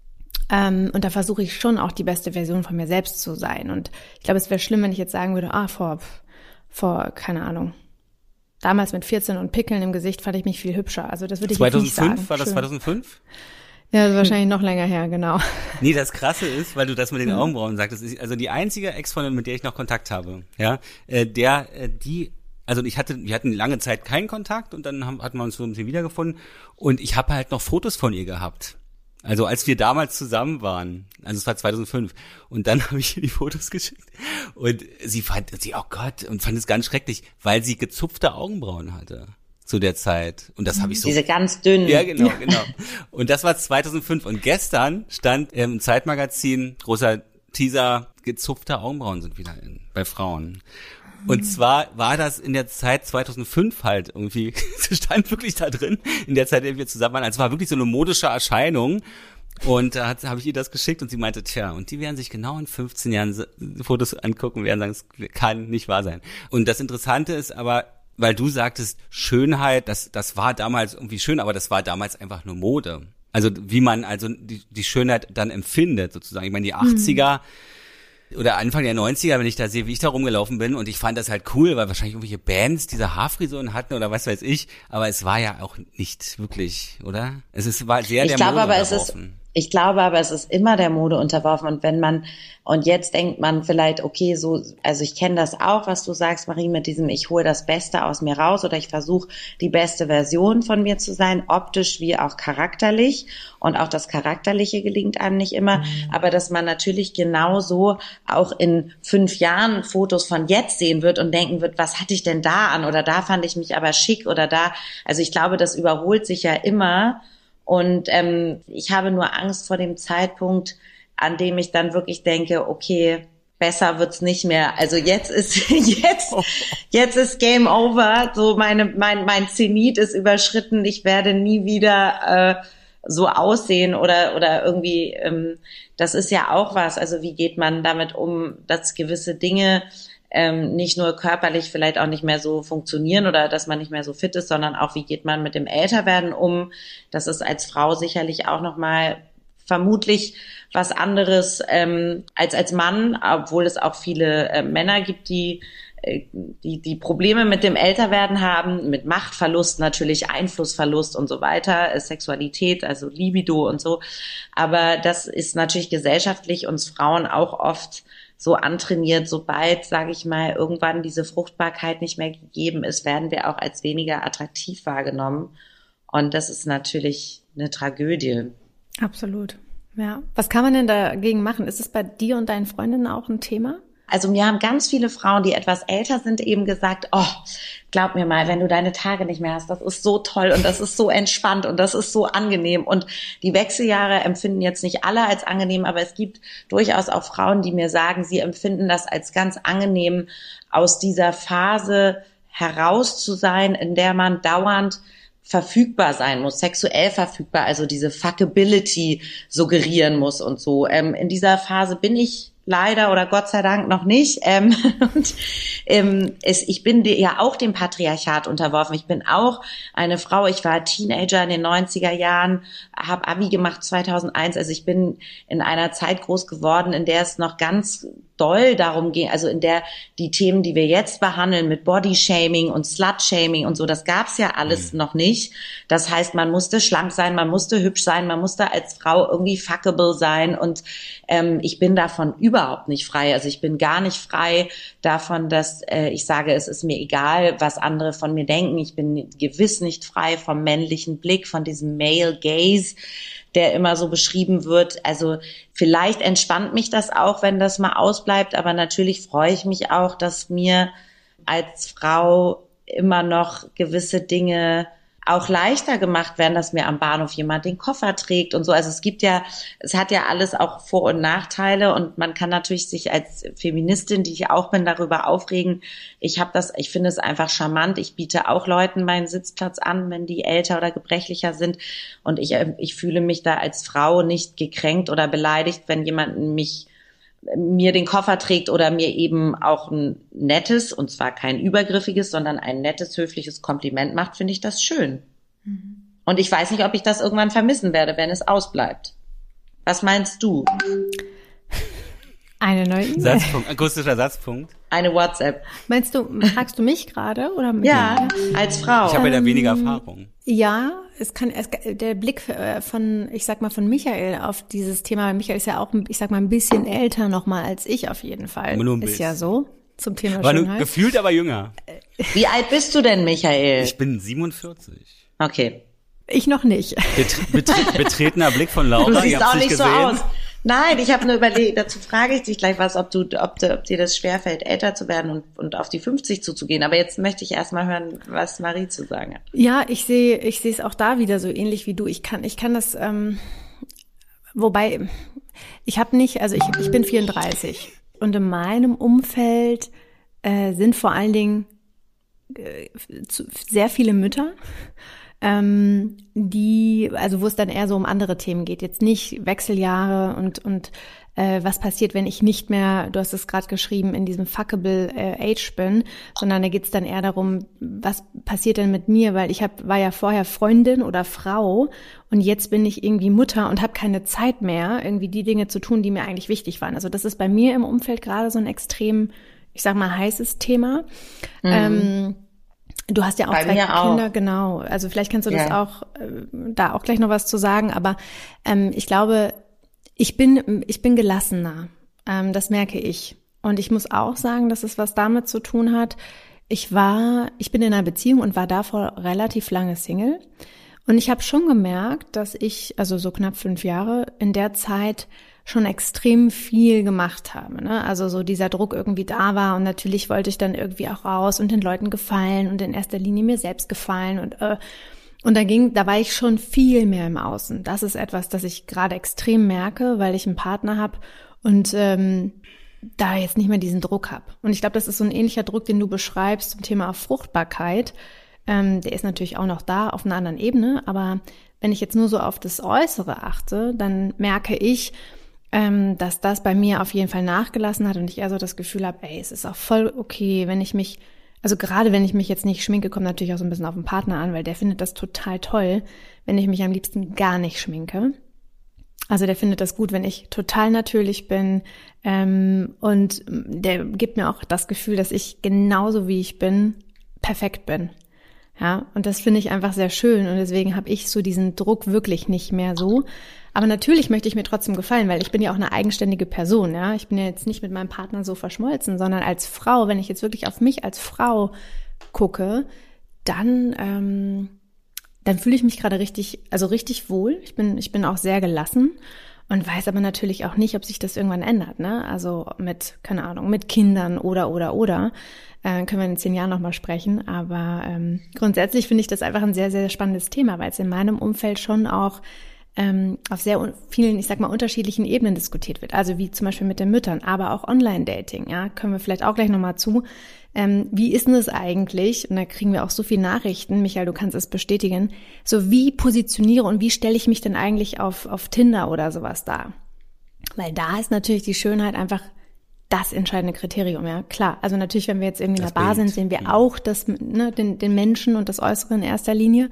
Ähm, und da versuche ich schon auch die beste Version von mir selbst zu sein. Und ich glaube, es wäre schlimm, wenn ich jetzt sagen würde, ah, vor, vor, keine Ahnung, damals mit vierzehn und Pickeln im Gesicht fand ich mich viel hübscher. Also das würde ich jetzt nicht sagen. zweitausendfünf, war das zweitausendfünf? Ja, das ist wahrscheinlich noch länger her, genau. Nee, das Krasse ist, weil du das mit den Augenbrauen sagtest, ist also die einzige Ex-Freundin, mit der ich noch Kontakt habe, ja, äh, der, äh, die, also ich hatte, wir hatten lange Zeit keinen Kontakt und dann haben, hatten wir uns so ein bisschen wiedergefunden und ich habe halt noch Fotos von ihr gehabt. Also als wir damals zusammen waren, also es war zweitausendfünf und dann habe ich ihr die Fotos geschickt und sie fand, sie, oh Gott, und fand es ganz schrecklich, weil sie gezupfte Augenbrauen hatte. Zu der Zeit. Und das habe ich so. Diese ganz dünnen. Ja, genau, genau. Und das war zweitausendfünf. Und gestern stand im Zeitmagazin, großer Teaser, gezupfte Augenbrauen sind wieder in, bei Frauen. Und zwar war das in der Zeit zweitausendfünf halt irgendwie, es stand wirklich da drin, in der Zeit, in der wir zusammen waren. Also es war wirklich so eine modische Erscheinung. Und da habe ich ihr das geschickt und sie meinte, tja, und die werden sich genau in fünfzehn Jahren Fotos angucken und werden sagen, es kann nicht wahr sein. Und das Interessante ist aber, weil du sagtest, Schönheit, das das war damals irgendwie schön, aber das war damals einfach nur Mode. Also wie man also die, die Schönheit dann empfindet sozusagen. Ich meine, die achtziger mhm. oder Anfang der neunziger, wenn ich da sehe, wie ich da rumgelaufen bin und ich fand das halt cool, weil wahrscheinlich irgendwelche Bands diese Haarfrisuren hatten oder was weiß ich, aber es war ja auch nicht wirklich, oder? Es ist, war sehr ich der glaube, Mode aber es ist Ich glaube aber, es ist immer der Mode unterworfen und wenn man, und jetzt denkt man vielleicht, okay, so, also ich kenne das auch, was du sagst, Marie, mit diesem, ich hole das Beste aus mir raus oder ich versuche, die beste Version von mir zu sein, optisch wie auch charakterlich und auch das Charakterliche gelingt einem nicht immer, mhm. aber dass man natürlich genauso auch in fünf Jahren Fotos von jetzt sehen wird und denken wird, was hatte ich denn da an oder da fand ich mich aber schick oder da, also ich glaube, das überholt sich ja immer. Und ähm, ich habe nur Angst vor dem Zeitpunkt, an dem ich dann wirklich denke, okay, besser wird's nicht mehr. Also jetzt ist jetzt jetzt ist Game Over. So meine mein mein Zenit ist überschritten. Ich werde nie wieder äh, so aussehen oder oder irgendwie. Ähm, das ist ja auch was. Also wie geht man damit um, dass gewisse Dinge Ähm, nicht nur körperlich vielleicht auch nicht mehr so funktionieren oder dass man nicht mehr so fit ist, sondern auch, wie geht man mit dem Älterwerden um? Das ist als Frau sicherlich auch nochmal vermutlich was anderes ähm, als als Mann, obwohl es auch viele äh, Männer gibt, die, äh, die die Probleme mit dem Älterwerden haben, mit Machtverlust natürlich, Einflussverlust und so weiter, äh, Sexualität, also Libido und so. Aber das ist natürlich gesellschaftlich uns Frauen auch oft so antrainiert, sobald, sage ich mal, irgendwann diese Fruchtbarkeit nicht mehr gegeben ist, werden wir auch als weniger attraktiv wahrgenommen. Und das ist natürlich eine Tragödie. Absolut, ja. Was kann man denn dagegen machen? Ist es bei dir und deinen Freundinnen auch ein Thema? Also mir haben ganz viele Frauen, die etwas älter sind, eben gesagt, oh, glaub mir mal, wenn du deine Tage nicht mehr hast, das ist so toll und das ist so entspannt und das ist so angenehm. Und die Wechseljahre empfinden jetzt nicht alle als angenehm, aber es gibt durchaus auch Frauen, die mir sagen, sie empfinden das als ganz angenehm, aus dieser Phase heraus zu sein, in der man dauernd verfügbar sein muss, sexuell verfügbar, also diese Fuckability suggerieren muss und so. Ähm, in dieser Phase bin ich leider oder Gott sei Dank noch nicht. Ähm, und, ähm, es, ich bin ja auch dem Patriarchat unterworfen. Ich bin auch eine Frau. Ich war Teenager in den neunziger Jahren, habe Abi gemacht zweitausendeins. Also ich bin in einer Zeit groß geworden, in der es noch ganz doll darum ging, also in der die Themen, die wir jetzt behandeln mit Bodyshaming und Slutshaming und so, das gab's ja alles mhm. noch nicht. Das heißt, man musste schlank sein, man musste hübsch sein, man musste als Frau irgendwie fuckable sein und ähm, ich bin davon überhaupt nicht frei. Also ich bin gar nicht frei davon, dass äh, ich sage, es ist mir egal, was andere von mir denken. Ich bin gewiss nicht frei vom männlichen Blick, von diesem Male Gaze, der immer so beschrieben wird. Also vielleicht entspannt mich das auch, wenn das mal ausbleibt, aber natürlich freue ich mich auch, dass mir als Frau immer noch gewisse Dinge auch leichter gemacht werden, dass mir am Bahnhof jemand den Koffer trägt und so. Also es gibt ja, es hat ja alles auch Vor- und Nachteile und man kann natürlich sich als Feministin, die ich auch bin, darüber aufregen. Ich habe das, ich finde es einfach charmant. Ich biete auch Leuten meinen Sitzplatz an, wenn die älter oder gebrechlicher sind und ich, ich fühle mich da als Frau nicht gekränkt oder beleidigt, wenn jemand mich mir den Koffer trägt oder mir eben auch ein nettes, und zwar kein übergriffiges, sondern ein nettes, höfliches Kompliment macht, finde ich das schön. Mhm. Und ich weiß nicht, ob ich das irgendwann vermissen werde, wenn es ausbleibt. Was meinst du? Eine neue E-Mail. Satzpunkt, akustischer Satzpunkt. Eine WhatsApp. Meinst du, fragst du mich gerade? Oder mit ja, mir? Als Frau. Ich habe ja da weniger Erfahrung. Ja, es kann, es, der Blick von, ich sag mal, von Michael auf dieses Thema, Michael ist ja auch, ich sag mal, ein bisschen älter nochmal als ich auf jeden Fall. Nur ein ist bisschen. Ja so, zum Thema war Schönheit. Nur gefühlt aber jünger. Wie alt bist du denn, Michael? Ich bin siebenundvierzig. Okay. Ich noch nicht. Bet- betre- betretener Blick von Laura. Du siehst auch nicht gesehen. so aus. Nein, ich habe nur überlegt, dazu frage ich dich gleich was, ob du, ob, du, ob dir das schwerfällt, älter zu werden und, und auf die fünfzig zuzugehen. Aber jetzt möchte ich erst mal hören, was Marie zu sagen hat. Ja, ich sehe, ich sehe es auch da wieder so ähnlich wie du. Ich kann, ich kann das, ähm, wobei, ich habe nicht, also ich, ich bin vierunddreißig und in meinem Umfeld äh, sind vor allen Dingen äh, zu, sehr viele Mütter. Ähm, die, also wo es dann eher so um andere Themen geht, jetzt nicht Wechseljahre und und äh, was passiert, wenn ich nicht mehr, du hast es gerade geschrieben, in diesem fuckable äh, Age bin, sondern da geht's dann eher darum, was passiert denn mit mir, weil ich hab, war ja vorher Freundin oder Frau und jetzt bin ich irgendwie Mutter und habe keine Zeit mehr, irgendwie die Dinge zu tun, die mir eigentlich wichtig waren. Also das ist bei mir im Umfeld gerade so ein extrem, ich sag mal, heißes Thema. Mhm. Ähm, Du hast ja auch Bei zwei mir Kinder, auch. Genau. Also vielleicht kannst du das Ja. auch, äh, da auch gleich noch was zu sagen. Aber ähm, ich glaube, ich bin, ich bin gelassener. Ähm, das merke ich. Und ich muss auch sagen, dass es was damit zu tun hat. Ich war, ich bin in einer Beziehung und war davor relativ lange Single. Und ich habe schon gemerkt, dass ich, also so knapp fünf Jahre, in der Zeit schon extrem viel gemacht habe, ne? Also so dieser Druck irgendwie da war und natürlich wollte ich dann irgendwie auch raus und den Leuten gefallen und in erster Linie mir selbst gefallen und äh, und da ging, da war ich schon viel mehr im Außen. Das ist etwas, das ich gerade extrem merke, weil ich einen Partner habe und ähm, da jetzt nicht mehr diesen Druck habe. Und ich glaube, das ist so ein ähnlicher Druck, den du beschreibst zum Thema Fruchtbarkeit. Ähm, der ist natürlich auch noch da auf einer anderen Ebene, aber wenn ich jetzt nur so auf das Äußere achte, dann merke ich, Ähm, dass das bei mir auf jeden Fall nachgelassen hat und ich eher so das Gefühl habe, ey, es ist auch voll okay, wenn ich mich, also gerade wenn ich mich jetzt nicht schminke, kommt natürlich auch so ein bisschen auf den Partner an, weil der findet das total toll, wenn ich mich am liebsten gar nicht schminke. Also der findet das gut, wenn ich total natürlich bin ähm, und der gibt mir auch das Gefühl, dass ich genauso wie ich bin, perfekt bin. Ja, und das finde ich einfach sehr schön und deswegen habe ich so diesen Druck wirklich nicht mehr so. Aber natürlich möchte ich mir trotzdem gefallen, weil ich bin ja auch eine eigenständige Person, ja. Ich bin ja jetzt nicht mit meinem Partner so verschmolzen, sondern als Frau, wenn ich jetzt wirklich auf mich als Frau gucke, dann ähm, dann fühle ich mich gerade richtig, also richtig wohl. Ich bin ich bin auch sehr gelassen und weiß aber natürlich auch nicht, ob sich das irgendwann ändert, ne? Also mit, keine Ahnung, mit Kindern oder oder oder. Äh, können wir in zehn Jahren nochmal sprechen. Aber ähm, grundsätzlich finde ich das einfach ein sehr, sehr spannendes Thema, weil es in meinem Umfeld schon auch ähm, auf sehr vielen, ich sag mal, unterschiedlichen Ebenen diskutiert wird. Also wie zum Beispiel mit den Müttern, aber auch Online-Dating, ja, können wir vielleicht auch gleich nochmal zu. Ähm, wie ist denn es eigentlich, und da kriegen wir auch so viele Nachrichten, Michael, du kannst es bestätigen, so wie positioniere und wie stelle ich mich denn eigentlich auf, auf Tinder oder sowas dar? Weil da ist natürlich die Schönheit einfach das entscheidende Kriterium, ja, klar. Also natürlich, wenn wir jetzt irgendwie in Das der Bar Bild. sind, sehen wir auch das, ne, den, den Menschen und das Äußere in erster Linie.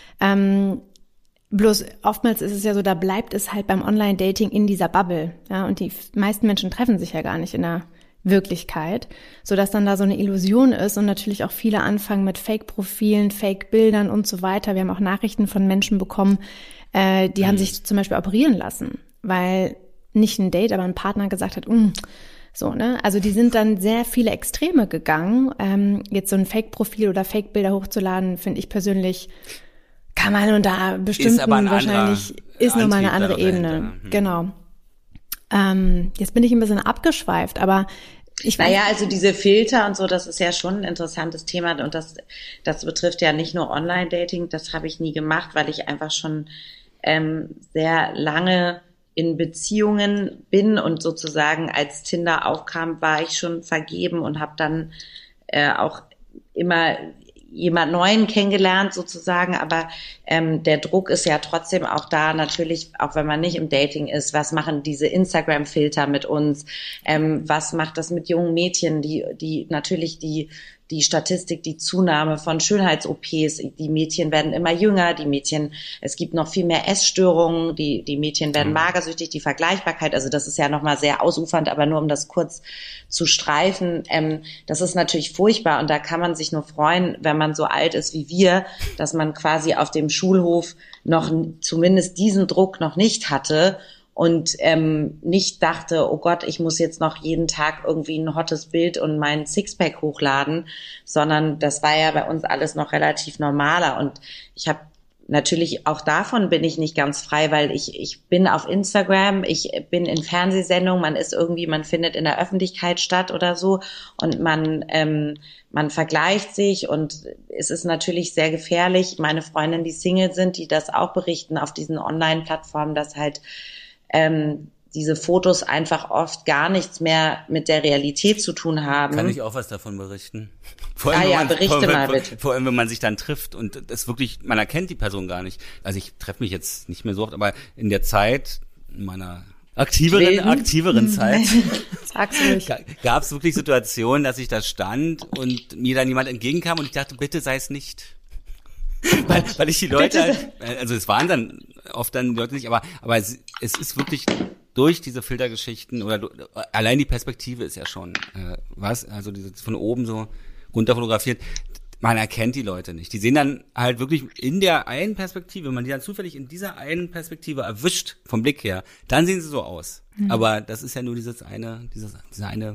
Ähm, bloß oftmals ist es ja so, da bleibt es halt beim Online-Dating in dieser Bubble, ja, und die meisten Menschen treffen sich ja gar nicht in der Wirklichkeit, sodass dann da so eine Illusion ist und natürlich auch viele anfangen mit Fake-Profilen, Fake-Bildern und so weiter. Wir haben auch Nachrichten von Menschen bekommen, äh, die mhm. haben sich zum Beispiel operieren lassen, weil nicht ein Date, aber ein Partner gesagt hat, mm, so, ne? Also die sind dann sehr viele Extreme gegangen. Ähm, jetzt so ein Fake-Profil oder Fake-Bilder hochzuladen, finde ich persönlich, kann man unter bestimmten aber ein wahrscheinlich, anderer ist nochmal eine Antrieb andere Ebene. dahinter. Hm. Genau. Ähm, jetzt bin ich ein bisschen abgeschweift, aber ich weiß. Naja, also diese Filter und so, das ist ja schon ein interessantes Thema und das, das betrifft ja nicht nur Online-Dating, das habe ich nie gemacht, weil ich einfach schon ähm, sehr lange in Beziehungen bin und sozusagen als Tinder aufkam, war ich schon vergeben und habe dann äh, auch immer jemand Neuen kennengelernt sozusagen, aber ähm, der Druck ist ja trotzdem auch da, natürlich, auch wenn man nicht im Dating ist, was machen diese Instagram-Filter mit uns, ähm, was macht das mit jungen Mädchen, die, die natürlich die die Statistik, die Zunahme von Schönheits-O Ps, die Mädchen werden immer jünger, die Mädchen, es gibt noch viel mehr Essstörungen, die die Mädchen werden magersüchtig, die Vergleichbarkeit, also das ist ja nochmal sehr ausufernd, aber nur um das kurz zu streifen, ähm, das ist natürlich furchtbar und da kann man sich nur freuen, wenn man so alt ist wie wir, dass man quasi auf dem Schulhof noch zumindest diesen Druck noch nicht hatte und ähm, nicht dachte, oh Gott, ich muss jetzt noch jeden Tag irgendwie ein hottes Bild und meinen Sixpack hochladen, sondern das war ja bei uns alles noch relativ normaler und ich habe natürlich auch davon bin ich nicht ganz frei, weil ich ich bin auf Instagram, ich bin in Fernsehsendungen, man ist irgendwie, man findet in der Öffentlichkeit statt oder so und man ähm, man vergleicht sich und es ist natürlich sehr gefährlich. Meine Freundinnen, die Single sind, die das auch berichten auf diesen Online-Plattformen, dass halt ähm, diese Fotos einfach oft gar nichts mehr mit der Realität zu tun haben. Kann ich auch was davon berichten? Vor allem, ah ja, man, berichte vor, mal vor, bitte. Vor allem, wenn man sich dann trifft und das wirklich, man erkennt die Person gar nicht. Also ich treffe mich jetzt nicht mehr so oft, aber in der Zeit, in meiner aktiveren, Wilden? aktiveren Zeit, Sag's ruhig. gab es wirklich Situationen, dass ich da stand und mir dann jemand entgegenkam und ich dachte, bitte sei es nicht. weil, weil ich die Leute halt, also es waren dann oft dann die Leute nicht, aber aber es, es ist wirklich durch diese Filtergeschichten oder allein die Perspektive ist ja schon äh, was, also diese von oben so runter fotografiert, man erkennt die Leute nicht. Die sehen dann halt wirklich in der einen Perspektive, wenn man die dann zufällig in dieser einen Perspektive erwischt, vom Blick her, dann sehen sie so aus. Mhm. Aber das ist ja nur dieses eine, dieses, dieser eine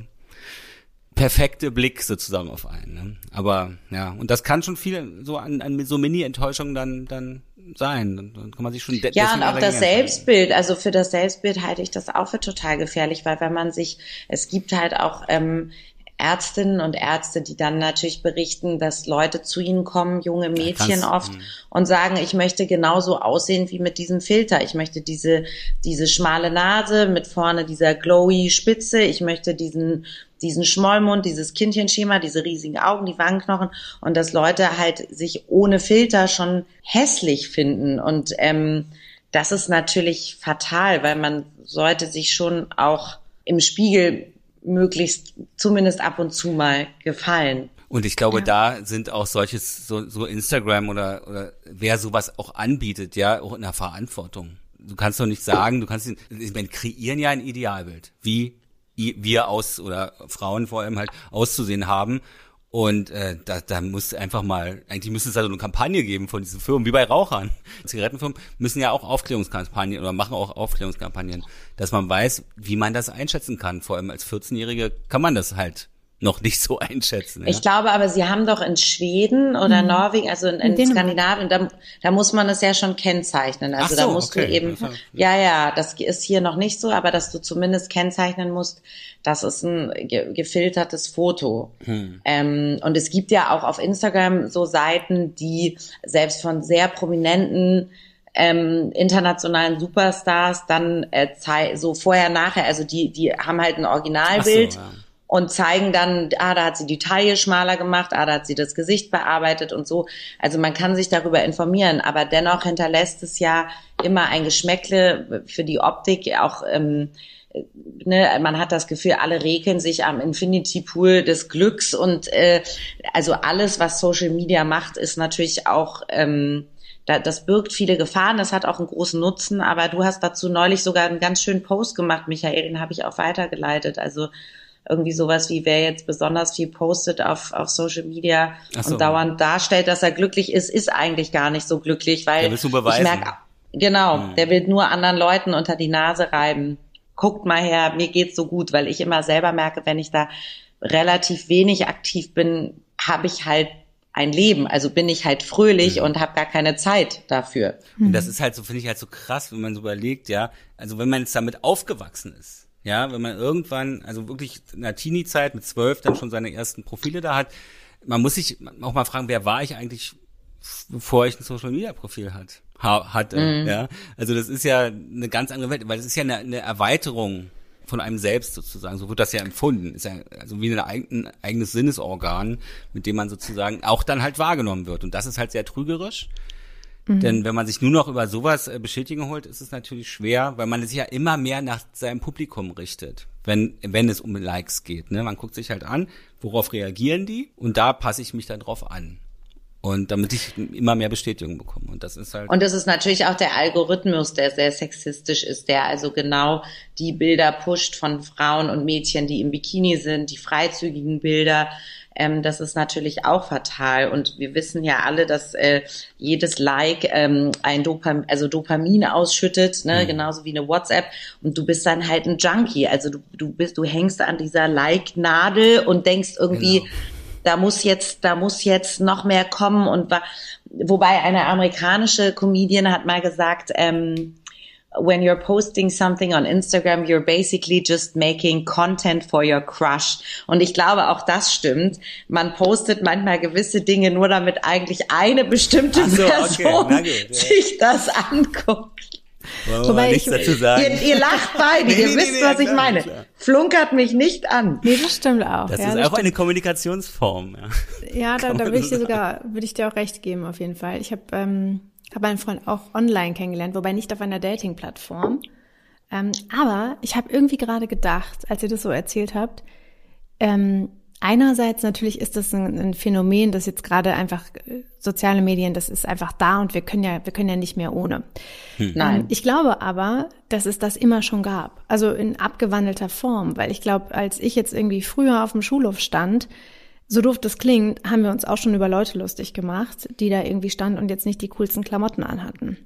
perfekte Blick sozusagen auf einen. Ne? Aber ja, und das kann schon viel so an, an so Mini-Enttäuschungen dann dann sein. Dann, dann kann man sich schon de- ja und auch das Selbstbild. Also für das Selbstbild halte ich das auch für total gefährlich, weil wenn man sich, es gibt halt auch ähm, Ärztinnen und Ärzte, die dann natürlich berichten, dass Leute zu ihnen kommen, junge Mädchen ja, oft, mh. und sagen, ich möchte genauso aussehen wie mit diesem Filter. Ich möchte diese diese schmale Nase mit vorne dieser glowy Spitze. Ich möchte diesen diesen Schmollmund, dieses Kindchenschema, diese riesigen Augen, die Wangenknochen und dass Leute halt sich ohne Filter schon hässlich finden. Und ähm, das ist natürlich fatal, weil man sollte sich schon auch im Spiegel möglichst zumindest ab und zu mal gefallen. Und ich glaube, ja. da sind auch solches, so, so Instagram oder, oder wer sowas auch anbietet, ja, auch in der Verantwortung. Du kannst doch nicht sagen, du kannst, ich meine, kreieren ja ein Idealbild, wie wir aus, oder Frauen vor allem halt auszusehen haben. Und äh, da, da muss einfach mal, eigentlich müsste es also eine Kampagne geben von diesen Firmen, wie bei Rauchern. Zigarettenfirmen müssen ja auch Aufklärungskampagnen oder machen auch Aufklärungskampagnen, dass man weiß, wie man das einschätzen kann. Vor allem als vierzehnjährige kann man das halt noch nicht so einschätzen. Ja? Ich glaube aber, sie haben doch in Schweden oder mhm. Norwegen, also in, in, in Skandinavien, da, da muss man es ja schon kennzeichnen. Also so, da musst okay. du eben, ja, ja, das ist hier noch nicht so, aber dass du zumindest kennzeichnen musst, das ist ein ge- gefiltertes Foto. Hm. Ähm, und es gibt ja auch auf Instagram so Seiten, die selbst von sehr prominenten ähm, internationalen Superstars dann äh, zei- so vorher, nachher, also die, die haben halt ein Originalbild. Ach so, ja. Und zeigen dann, ah, da hat sie die Taille schmaler gemacht, ah, da hat sie das Gesicht bearbeitet und so. Also man kann sich darüber informieren, aber dennoch hinterlässt es ja immer ein Geschmäckle für die Optik, auch, ähm, ne, man hat das Gefühl, alle rekeln sich am Infinity Pool des Glücks und äh, also alles, was Social Media macht, ist natürlich auch, ähm, da, das birgt viele Gefahren, das hat auch einen großen Nutzen, aber du hast dazu neulich sogar einen ganz schönen Post gemacht, Michael, den habe ich auch weitergeleitet, also irgendwie sowas wie, wer jetzt besonders viel postet auf auf Social Media so. Und dauernd darstellt, dass er glücklich ist, ist eigentlich gar nicht so glücklich, weil der willst du beweisen. Ich merke, genau, hm. der will nur anderen Leuten unter die Nase reiben. Guckt mal her, mir geht's so gut, weil ich immer selber merke, wenn ich da relativ wenig aktiv bin, habe ich halt ein Leben, also bin ich halt fröhlich mhm. und habe gar keine Zeit dafür. Und das ist halt so, finde ich halt so krass, wenn man so überlegt, ja, also wenn man jetzt damit aufgewachsen ist, ja, wenn man irgendwann, also wirklich in der Teenie-Zeit mit zwölf dann schon seine ersten Profile da hat, man muss sich auch mal fragen, wer war ich eigentlich, bevor ich ein Social-Media-Profil hat, ha, hatte, mhm. ja. Also das ist ja eine ganz andere Welt, weil das ist ja eine, eine Erweiterung von einem selbst sozusagen. So wird das ja empfunden. Ist ja also wie ein eigen, eigenes Sinnesorgan, mit dem man sozusagen auch dann halt wahrgenommen wird. Und das ist halt sehr trügerisch. Mhm. Denn wenn man sich nur noch über sowas äh, Bestätigung holt, ist es natürlich schwer, weil man sich ja immer mehr nach seinem Publikum richtet, wenn wenn es um Likes geht. Ne? Man guckt sich halt an, worauf reagieren die, und da passe ich mich dann drauf an. Und damit ich immer mehr Bestätigung bekomme. Und das ist halt. Und das ist natürlich auch der Algorithmus, der sehr sexistisch ist, der also genau die Bilder pusht von Frauen und Mädchen, die im Bikini sind, die freizügigen Bilder. Ähm, das ist natürlich auch fatal. Und wir wissen ja alle, dass äh, jedes Like ähm, ein Dopam, also Dopamin ausschüttet, ne, mhm. genauso wie eine WhatsApp. Und du bist dann halt ein Junkie. Also du, du bist, du hängst an dieser Like-Nadel und denkst irgendwie, genau. Da muss jetzt, da muss jetzt noch mehr kommen, und war, wobei eine amerikanische Comedian hat mal gesagt, ähm, when you're posting something on Instagram, you're basically just making content for your crush. Und ich glaube, auch das stimmt. Man postet manchmal gewisse Dinge nur, damit eigentlich eine bestimmte so, Person okay. gut, ja. sich das anguckt. Wollen Wobei ich, dazu sagen. Ihr, ihr lacht beide, nee, ihr nee, wisst, nee, was nee, ich klar, meine. Klar. Flunkert mich nicht an. Nee, das stimmt auch. Das ja, ist das auch stimmt. eine Kommunikationsform. Ja, ja da, da würde ich dir sogar, würde ich dir auch recht geben, auf jeden Fall. Ich habe ähm, hab meinen Freund auch online kennengelernt, wobei nicht auf einer Dating-Plattform. Ähm, aber ich habe irgendwie gerade gedacht, als ihr das so erzählt habt, ähm, einerseits natürlich ist das ein, ein Phänomen, das jetzt gerade einfach äh, soziale Medien, das ist einfach da, und wir können ja, wir können ja nicht mehr ohne. Hm. Nein. Ähm, ich glaube aber, dass es das immer schon gab, also in abgewandelter Form, weil ich glaube, als ich jetzt irgendwie früher auf dem Schulhof stand, so doof das klingt, haben wir uns auch schon über Leute lustig gemacht, die da irgendwie standen und jetzt nicht die coolsten Klamotten anhatten.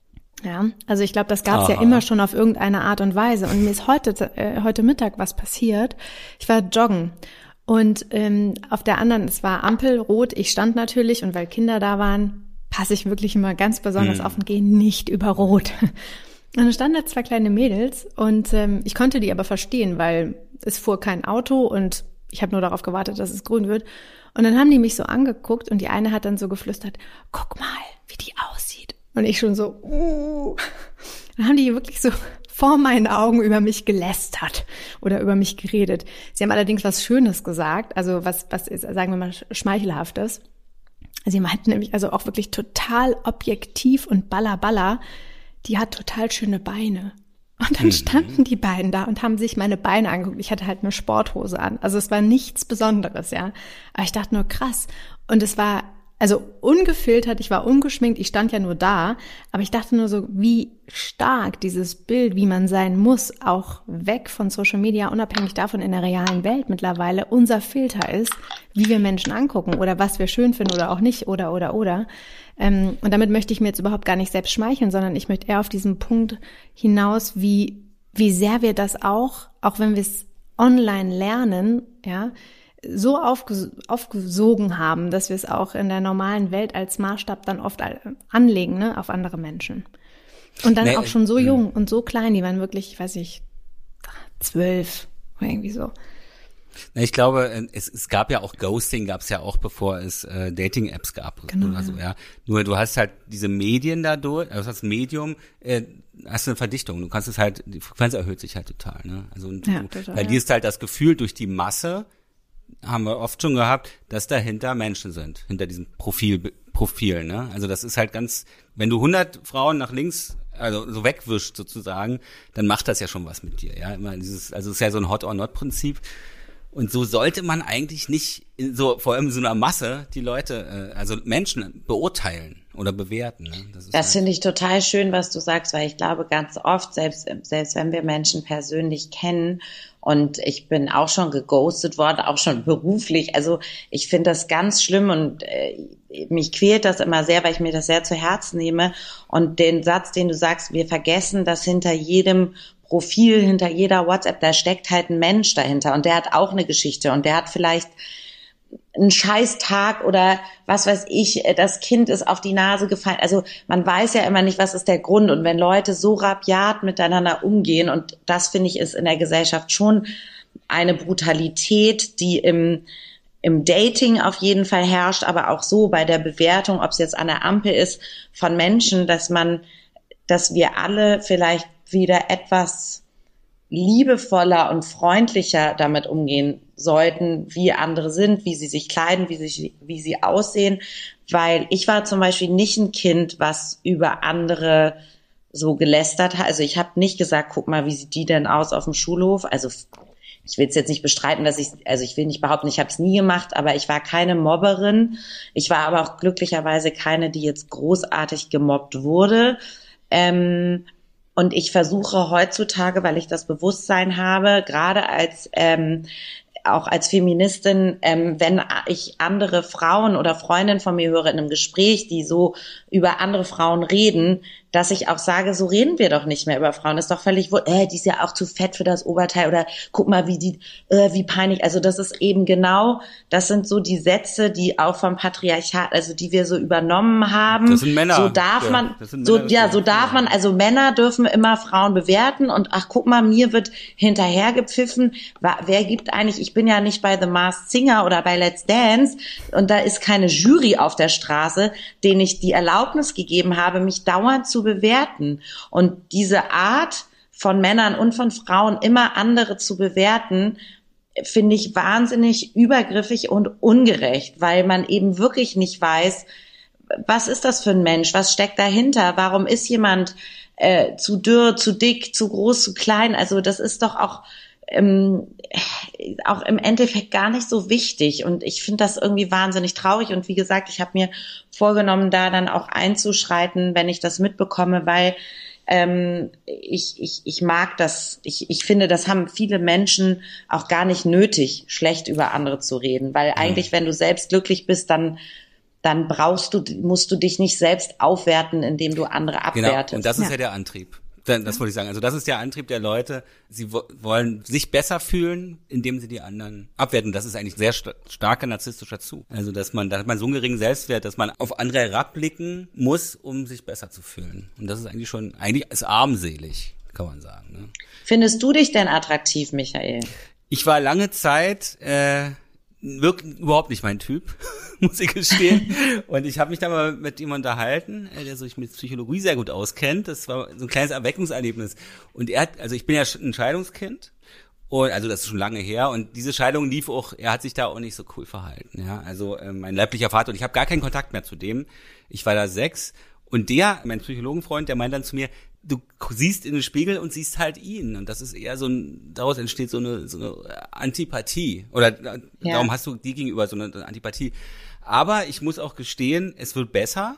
Ja, also ich glaube, das gab es ja immer schon auf irgendeine Art und Weise. Und mir ist heute äh, heute Mittag was passiert. Ich war joggen. Und ähm, auf der anderen, es war Ampel, rot, ich stand natürlich, und weil Kinder da waren, passe ich wirklich immer ganz besonders hm. auf und gehe nicht über rot. Und dann standen da zwei kleine Mädels, und ähm, ich konnte die aber verstehen, weil es fuhr kein Auto und ich habe nur darauf gewartet, dass es grün wird. Und dann haben die mich so angeguckt, und die eine hat dann so geflüstert, guck mal, wie die aussieht. Und ich schon so, uh. Dann haben die wirklich so vor meinen Augen über mich gelästert oder über mich geredet. Sie haben allerdings was Schönes gesagt, also was, was ist, sagen wir mal, Schmeichelhaftes. Sie meinten nämlich also auch wirklich total objektiv und balla balla, die hat total schöne Beine. Und dann standen die beiden da und haben sich meine Beine angeguckt. Ich hatte halt eine Sporthose an. Also es war nichts Besonderes, ja. Aber ich dachte nur, krass. Und es war also ungefiltert, ich war ungeschminkt, ich stand ja nur da, aber ich dachte nur so, wie stark dieses Bild, wie man sein muss, auch weg von Social Media, unabhängig davon in der realen Welt mittlerweile, unser Filter ist, wie wir Menschen angucken oder was wir schön finden oder auch nicht oder, oder, oder. Ähm, und damit möchte ich mir jetzt überhaupt gar nicht selbst schmeicheln, sondern ich möchte eher auf diesen Punkt hinaus, wie, wie sehr wir das auch, auch wenn wir es online lernen, ja, so aufges- aufgesogen haben, dass wir es auch in der normalen Welt als Maßstab dann oft anlegen, ne, auf andere Menschen. Und dann nee, auch schon so jung und so klein, die waren wirklich, ich weiß nicht, zwölf oder irgendwie so. Ich glaube, es, es gab ja auch Ghosting, gab es ja auch, bevor es äh, Dating-Apps gab. Genau, oder so, ja. ja. Nur du hast halt diese Medien dadurch, also das Medium, äh, hast du eine Verdichtung. Du kannst es halt, die Frequenz erhöht sich halt total, ne? Also du, ja, total, weil ja. dir ist halt das Gefühl durch die Masse, haben wir oft schon gehabt, dass dahinter Menschen sind, hinter diesem Profil, Profil, ne? Also das ist halt ganz, wenn du hundert Frauen nach links, also so wegwischt sozusagen, dann macht das ja schon was mit dir, ja? Immer dieses, also es ist ja so ein Hot-or-Not-Prinzip. Und so sollte man eigentlich nicht, in so vor allem in so einer Masse, die Leute, also Menschen beurteilen oder bewerten. Ne? Das, ist das halt finde ich total schön, was du sagst, weil ich glaube ganz oft, selbst, selbst wenn wir Menschen persönlich kennen, und ich bin auch schon geghostet worden, auch schon beruflich, also ich finde das ganz schlimm, und äh, mich quält das immer sehr, weil ich mir das sehr zu Herzen nehme. Und den Satz, den du sagst, wir vergessen, dass hinter jedem Profil, hinter jeder WhatsApp, da steckt halt ein Mensch dahinter, und der hat auch eine Geschichte, und der hat vielleicht einen Scheißtag oder was weiß ich, das Kind ist auf die Nase gefallen. Also man weiß ja immer nicht, was ist der Grund. Und wenn Leute so rabiat miteinander umgehen, und das finde ich ist in der Gesellschaft schon eine Brutalität, die im im Dating auf jeden Fall herrscht, aber auch so bei der Bewertung, ob es jetzt an der Ampel ist, von Menschen, dass man, dass wir alle vielleicht wieder etwas liebevoller und freundlicher damit umgehen sollten, wie andere sind, wie sie sich kleiden, wie sie, wie sie aussehen. Weil ich war zum Beispiel nicht ein Kind, was über andere so gelästert hat. Also ich habe nicht gesagt, guck mal, wie sieht die denn aus auf dem Schulhof? Also ich will es jetzt nicht bestreiten, dass ich, also ich will nicht behaupten, ich habe es nie gemacht, aber ich war keine Mobberin. Ich war aber auch glücklicherweise keine, die jetzt großartig gemobbt wurde. Ähm, Und ich versuche heutzutage, weil ich das Bewusstsein habe, gerade als ähm, auch als Feministin, ähm, wenn ich andere Frauen oder Freundinnen von mir höre in einem Gespräch, die so über andere Frauen reden, dass ich auch sage, so reden wir doch nicht mehr über Frauen. Das ist doch völlig, äh, die ist ja auch zu fett für das Oberteil oder guck mal, wie die, äh, wie peinlich. Also das ist eben genau, das sind so die Sätze, die auch vom Patriarchat, also die wir so übernommen haben. Das sind Männer. So darf ja, man, das sind so Männer, ja, so darf man. Also Männer dürfen immer Frauen bewerten und ach, guck mal, mir wird hinterhergepfiffen. Wer gibt eigentlich? Ich bin ja nicht bei The Masked Singer oder bei Let's Dance und da ist keine Jury auf der Straße, denen ich die Erlaubnis gegeben habe, mich dauernd zu bewerten. Und diese Art von Männern und von Frauen, immer andere zu bewerten, finde ich wahnsinnig übergriffig und ungerecht, weil man eben wirklich nicht weiß, was ist das für ein Mensch, was steckt dahinter, warum ist jemand äh, zu dürr, zu dick, zu groß, zu klein, also das ist doch auch ähm, auch im Endeffekt gar nicht so wichtig und ich finde das irgendwie wahnsinnig traurig und wie gesagt, ich habe mir vorgenommen, da dann auch einzuschreiten, wenn ich das mitbekomme, weil ähm, ich, ich, ich mag das, ich, ich finde, das haben viele Menschen auch gar nicht nötig, schlecht über andere zu reden, weil eigentlich, wenn du selbst glücklich bist, dann dann brauchst du, musst du dich nicht selbst aufwerten, indem du andere abwertest. Genau, und das ist ja, ja der Antrieb. Das wollte ich sagen. Also das ist der Antrieb der Leute. Sie wollen sich besser fühlen, indem sie die anderen abwerten. Das ist eigentlich sehr st- starker narzisstischer Zug. Also dass man, da hat man so einen geringen Selbstwert, dass man auf andere herabblicken muss, um sich besser zu fühlen. Und das ist eigentlich schon, eigentlich ist armselig, kann man sagen. Ne? Findest du dich denn attraktiv, Michael? Ich war lange Zeit äh, wirklich überhaupt nicht mein Typ, muss ich gestehen. Und ich habe mich da mal mit ihm unterhalten, der sich mit Psychologie sehr gut auskennt. Das war so ein kleines Erweckungserlebnis. Und er hat, also ich bin ja ein Scheidungskind. Und also das ist schon lange her. Und diese Scheidung lief auch, er hat sich da auch nicht so cool verhalten. Ja, also äh, mein leiblicher Vater. Und ich habe gar keinen Kontakt mehr zu dem. Ich war da sechs. Und der, mein Psychologenfreund, der meint dann zu mir, du siehst in den Spiegel und siehst halt ihn. Und das ist eher so ein, daraus entsteht so eine, so eine Antipathie. Oder ja. Darum hast du die gegenüber so eine Antipathie. Aber ich muss auch gestehen, es wird besser.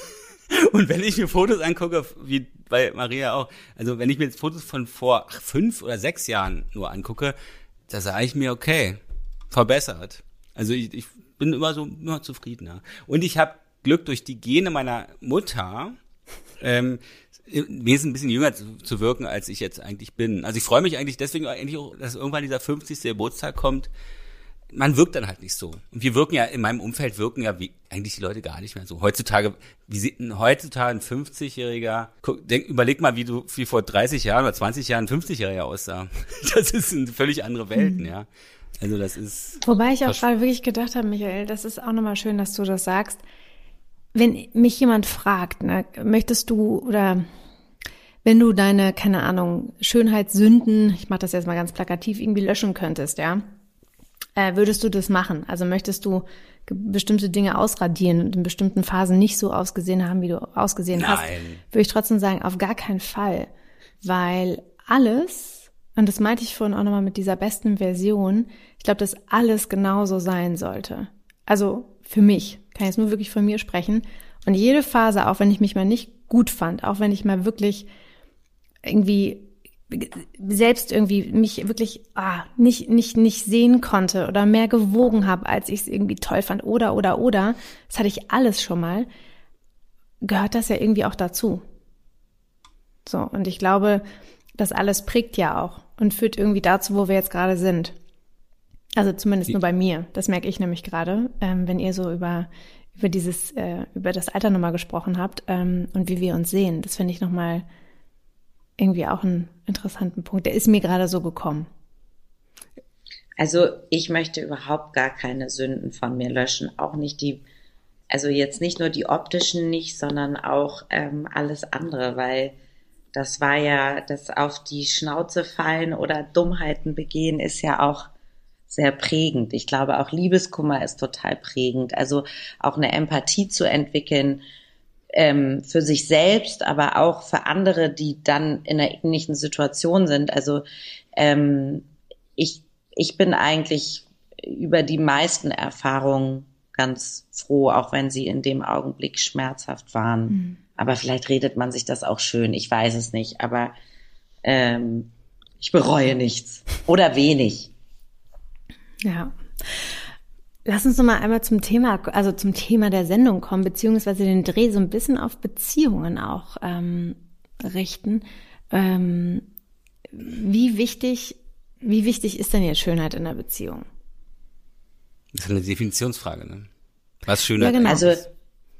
Und wenn ich mir Fotos angucke, wie bei Maria auch, also wenn ich mir jetzt Fotos von vor ach, fünf oder sechs Jahren nur angucke, da sage ich mir, okay, verbessert. Also ich, ich bin immer so immer zufriedener. Und ich habe Glück durch die Gene meiner Mutter, ähm, mir ist ein bisschen jünger zu, zu wirken, als ich jetzt eigentlich bin. Also ich freue mich eigentlich deswegen eigentlich auch, dass irgendwann dieser fünfzigste Geburtstag kommt. Man wirkt dann halt nicht so. Und wir wirken ja, in meinem Umfeld wirken ja wie eigentlich die Leute gar nicht mehr so. Heutzutage, wie sieht ein heutzutage ein fünfzigjähriger, guck, denk, überleg mal, wie du, wie vor dreißig Jahren oder zwanzig Jahren ein fünfzigjähriger aussah. Das ist eine völlig andere Welten, mhm. ja. Also das ist. Wobei ich auch gerade wirklich gedacht habe, Michael, das ist auch nochmal schön, dass du das sagst. Wenn mich jemand fragt, ne, möchtest du oder wenn du deine, keine Ahnung, Schönheitssünden, ich mache das jetzt mal ganz plakativ, irgendwie löschen könntest, ja, äh, würdest du das machen? Also möchtest du bestimmte Dinge ausradieren und in bestimmten Phasen nicht so ausgesehen haben, wie du ausgesehen Nein. hast? Würde ich trotzdem sagen, auf gar keinen Fall. Weil alles, und das meinte ich vorhin auch nochmal mit dieser besten Version, ich glaube, dass alles genauso sein sollte. Also für mich, kann ich jetzt nur wirklich von mir sprechen. Und jede Phase, auch wenn ich mich mal nicht gut fand, auch wenn ich mal wirklich irgendwie selbst irgendwie mich wirklich ah, nicht nicht nicht sehen konnte oder mehr gewogen habe, als ich es irgendwie toll fand oder oder oder, das hatte ich alles schon mal, gehört das ja irgendwie auch dazu. So, und ich glaube, das alles prägt ja auch und führt irgendwie dazu, wo wir jetzt gerade sind. Also zumindest nur bei mir. Das merke ich nämlich gerade, ähm, wenn ihr so über über dieses äh, über das Alter nochmal gesprochen habt ähm, und wie wir uns sehen. Das finde ich nochmal irgendwie auch einen interessanten Punkt. Der ist mir gerade so gekommen. Also ich möchte überhaupt gar keine Sünden von mir löschen. Auch nicht die, also jetzt nicht nur die optischen nicht, sondern auch ähm, alles andere, weil das war ja, das auf die Schnauze fallen oder Dummheiten begehen ist ja auch sehr prägend. Ich glaube, auch Liebeskummer ist total prägend. Also auch eine Empathie zu entwickeln, ähm, für sich selbst, aber auch für andere, die dann in einer ähnlichen Situation sind. Also ähm, ich, ich bin eigentlich über die meisten Erfahrungen ganz froh, auch wenn sie in dem Augenblick schmerzhaft waren. Mhm. Aber vielleicht redet man sich das auch schön, ich weiß es nicht. Aber ähm, ich bereue nichts oder wenig. Ja. Lass uns noch mal einmal zum Thema, also zum Thema der Sendung kommen, beziehungsweise den Dreh so ein bisschen auf Beziehungen auch ähm, richten. Ähm, wie wichtig, wie wichtig ist denn jetzt Schönheit in der Beziehung? Das ist eine Definitionsfrage, ne? Was Schönheit ja, genau. ist. Also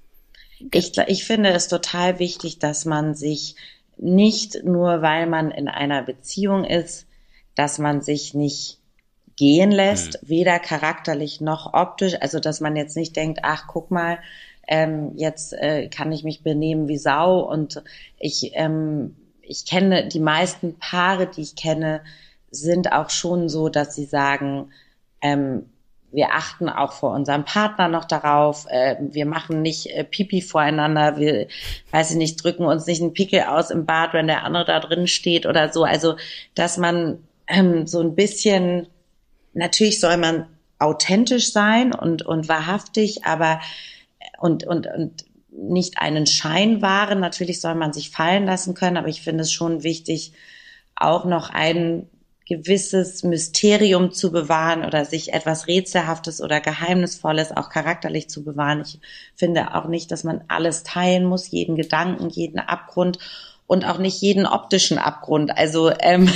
ich, ich finde es total wichtig, dass man sich nicht nur, weil man in einer Beziehung ist, dass man sich nicht gehen lässt, mhm. weder charakterlich noch optisch, also dass man jetzt nicht denkt, ach guck mal, ähm, jetzt äh, kann ich mich benehmen wie Sau und ich ähm, ich kenne die meisten Paare, die ich kenne, sind auch schon so, dass sie sagen, ähm, wir achten auch vor unserem Partner noch darauf, äh, wir machen nicht äh, Pipi voreinander, wir, weiß ich nicht, drücken uns nicht einen Pickel aus im Bad, wenn der andere da drin steht oder so, also dass man ähm, so ein bisschen, natürlich soll man authentisch sein und und wahrhaftig, aber und und und nicht einen Schein wahren. Natürlich soll man sich fallen lassen können, aber ich finde es schon wichtig, auch noch ein gewisses Mysterium zu bewahren oder sich etwas Rätselhaftes oder Geheimnisvolles auch charakterlich zu bewahren. Ich finde auch nicht, dass man alles teilen muss, jeden Gedanken, jeden Abgrund und auch nicht jeden optischen Abgrund. Also ähm,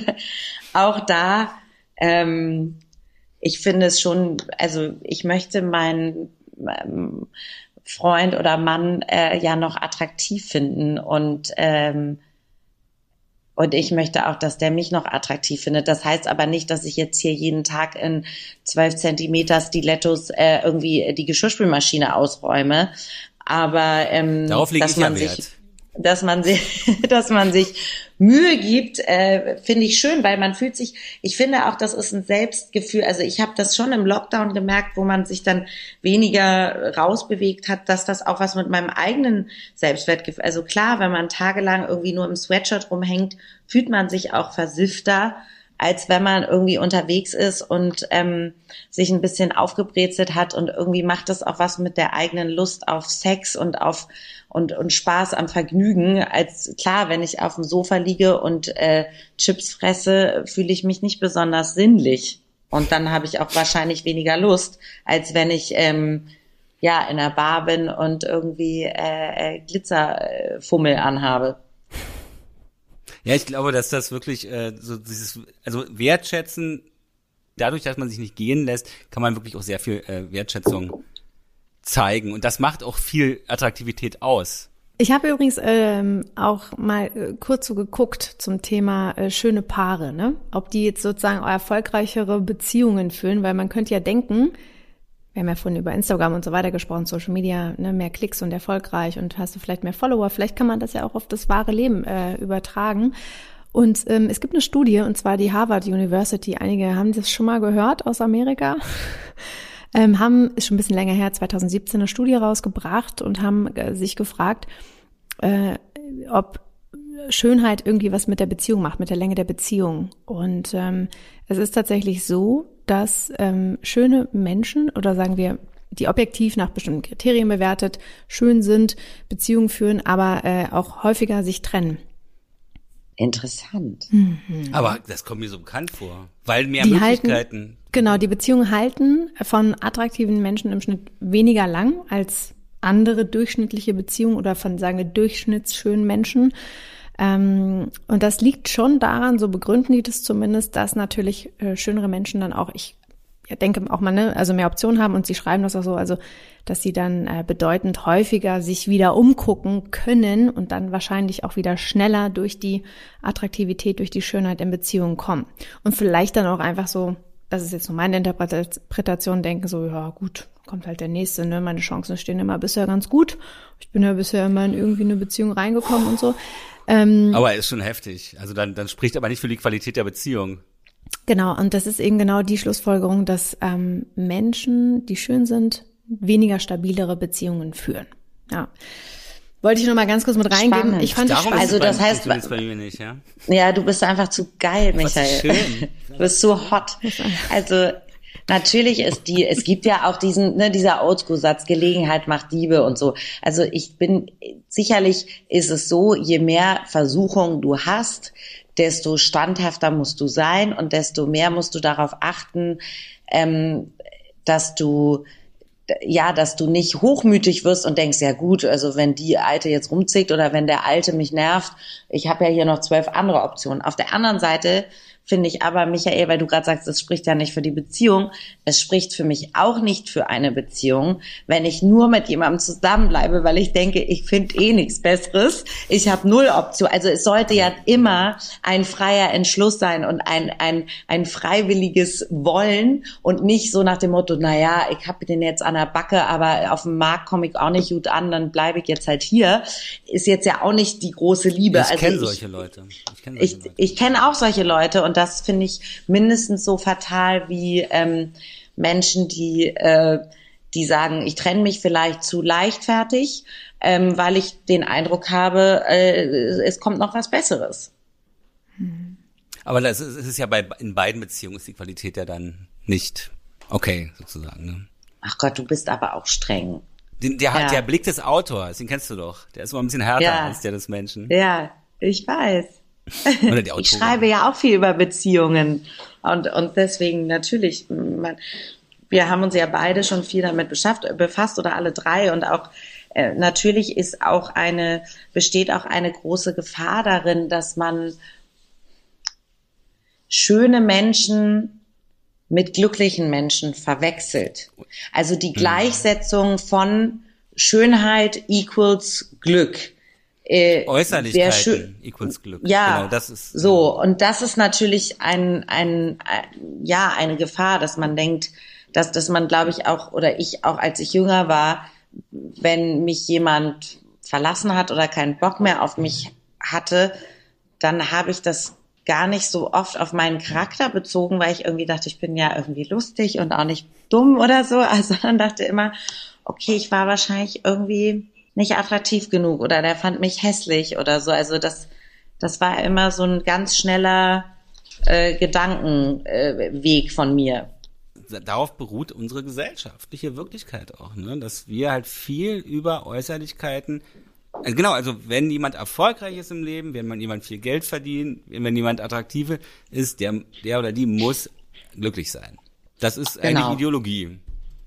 auch da Ähm, ich finde es schon, also ich möchte meinen ähm, Freund oder Mann äh, ja noch attraktiv finden und ähm, und ich möchte auch, dass der mich noch attraktiv findet. Das heißt aber nicht, dass ich jetzt hier jeden Tag in zwölf Zentimeter Stilettos äh, irgendwie die Geschirrspülmaschine ausräume. Aber ähm, darauf lege dass ich ja man Wert. sich dass man sich, dass man sich Mühe gibt, äh, finde ich schön, weil man fühlt sich, ich finde auch, das ist ein Selbstgefühl, also ich habe das schon im Lockdown gemerkt, wo man sich dann weniger rausbewegt hat, dass das auch was mit meinem eigenen Selbstwertgefühl, also klar, wenn man tagelang irgendwie nur im Sweatshirt rumhängt, fühlt man sich auch versiffter, als wenn man irgendwie unterwegs ist und ähm, sich ein bisschen aufgebrezelt hat und irgendwie macht das auch was mit der eigenen Lust auf Sex und auf und und Spaß am Vergnügen. Als klar, wenn ich auf dem Sofa liege und äh, Chips fresse, fühle ich mich nicht besonders sinnlich und dann habe ich auch wahrscheinlich weniger Lust, als wenn ich ähm, ja in einer Bar bin und irgendwie äh, Glitzerfummel anhabe. Ja, ich glaube, dass das wirklich äh, so dieses, also wertschätzen, dadurch, dass man sich nicht gehen lässt, kann man wirklich auch sehr viel äh, Wertschätzung zeigen. Und das macht auch viel Attraktivität aus. Ich habe übrigens ähm, auch mal äh, kurz so geguckt zum Thema äh, schöne Paare, ne? Ob die jetzt sozusagen erfolgreichere Beziehungen führen, weil man könnte ja denken, wir haben ja vorhin über Instagram und so weiter gesprochen, Social Media, ne, mehr Klicks und erfolgreich und hast du vielleicht mehr Follower. Vielleicht kann man das ja auch auf das wahre Leben äh, übertragen. Und ähm, es gibt eine Studie, und zwar die Harvard University. Einige haben das schon mal gehört aus Amerika. ähm, haben, ist schon ein bisschen länger her, zwanzig siebzehn eine Studie rausgebracht und haben äh, sich gefragt, äh, ob Schönheit irgendwie was mit der Beziehung macht, mit der Länge der Beziehung. Und ähm, es ist tatsächlich so, dass ähm, schöne Menschen oder sagen wir, die objektiv nach bestimmten Kriterien bewertet, schön sind, Beziehungen führen, aber äh, auch häufiger sich trennen. Interessant. Mhm. Aber das kommt mir so bekannt vor, weil mehr die Möglichkeiten. Halten, genau, die Beziehungen halten von attraktiven Menschen im Schnitt weniger lang als andere durchschnittliche Beziehungen oder von, sagen wir, durchschnittsschönen Menschen. Ähm, und das liegt schon daran, so begründen die das zumindest, dass natürlich äh, schönere Menschen dann auch, ich ja, denke auch mal, ne, also mehr Optionen haben und sie schreiben das auch so, also dass sie dann äh, bedeutend häufiger sich wieder umgucken können und dann wahrscheinlich auch wieder schneller durch die Attraktivität, durch die Schönheit in Beziehungen kommen. Und vielleicht dann auch einfach so, das ist jetzt nur meine Interpretation, denken so, ja gut, kommt halt der nächste, ne? Meine Chancen stehen immer bisher ganz gut. Ich bin ja bisher immer in irgendwie eine Beziehung reingekommen und so. Ähm, aber ist schon heftig. Also dann, dann spricht aber nicht für die Qualität der Beziehung. Genau, und das ist eben genau die Schlussfolgerung, dass ähm, Menschen, die schön sind, weniger stabilere Beziehungen führen. Ja. Wollte ich noch mal ganz kurz mit reingeben. Spannend. Ich fand Darum es also das heißt, bei mir nicht, ja? Ja, du bist einfach zu geil, Was Michael. schön. Du bist so hot. Also natürlich ist die, es gibt ja auch diesen, ne, dieser Oldschool-Satz, Gelegenheit macht Diebe und so. Also ich bin, sicherlich ist es so, je mehr Versuchung du hast, desto standhafter musst du sein und desto mehr musst du darauf achten, ähm, dass du ja, dass du nicht hochmütig wirst und denkst, ja gut, also wenn die Alte jetzt rumzickt oder wenn der Alte mich nervt, ich habe ja hier noch zwölf andere Optionen. Auf der anderen Seite finde ich aber, Michael, weil du gerade sagst, es spricht ja nicht für die Beziehung, es spricht für mich auch nicht für eine Beziehung, wenn ich nur mit jemandem zusammenbleibe, weil ich denke, ich finde eh nichts Besseres, ich habe null Option. Also es sollte ja immer ein freier Entschluss sein und ein ein ein freiwilliges Wollen und nicht so nach dem Motto, naja, ich habe den jetzt an der Backe, aber auf dem Markt komme ich auch nicht gut an, dann bleibe ich jetzt halt hier. Ist jetzt ja auch nicht die große Liebe. Ich also kenne solche Leute. Ich kenne ich, ich kenne auch solche Leute und das finde ich mindestens so fatal wie ähm, Menschen, die äh, die sagen, ich trenne mich vielleicht zu leichtfertig, ähm, weil ich den Eindruck habe, äh, es kommt noch was Besseres. Aber das ist, es ist ja bei in beiden Beziehungen ist die Qualität ja dann nicht okay sozusagen. Ne? Ach Gott, du bist aber auch streng. Den, der, Ja. der Blick des Autors, den kennst du doch. Der ist immer ein bisschen härter Ja. als der des Menschen. Ja, ich weiß. Oder die Autorin. Ich schreibe ja auch viel über Beziehungen und und deswegen natürlich, man, wir haben uns ja beide schon viel damit beschafft, befasst oder alle drei und auch äh, natürlich ist auch eine besteht auch eine große Gefahr darin, dass man schöne Menschen mit glücklichen Menschen verwechselt. Also die Gleichsetzung von Schönheit equals Glück. Äh, Äußerlichkeiten sehr schön. equals Glück. Ja, genau, das ist so. Und das ist natürlich ein, ein, ein, ja, eine Gefahr, dass man denkt, dass, dass man, glaube ich, auch, oder ich auch, als ich jünger war, wenn mich jemand verlassen hat oder keinen Bock mehr auf mich hatte, dann habe ich das gar nicht so oft auf meinen Charakter bezogen, weil ich irgendwie dachte, ich bin ja irgendwie lustig und auch nicht dumm oder so. Also dann dachte immer, okay, ich war wahrscheinlich irgendwie nicht attraktiv genug oder der fand mich hässlich oder so. Also das, das war immer so ein ganz schneller äh, Gedankenweg äh, von mir. Darauf beruht unsere gesellschaftliche Wirklichkeit auch, ne? Dass wir halt viel über Äußerlichkeiten, also genau, also wenn jemand erfolgreich ist im Leben, wenn man jemand viel Geld verdient, wenn jemand attraktiv ist, der, der oder die muss glücklich sein. Das ist Genau. eine Ideologie,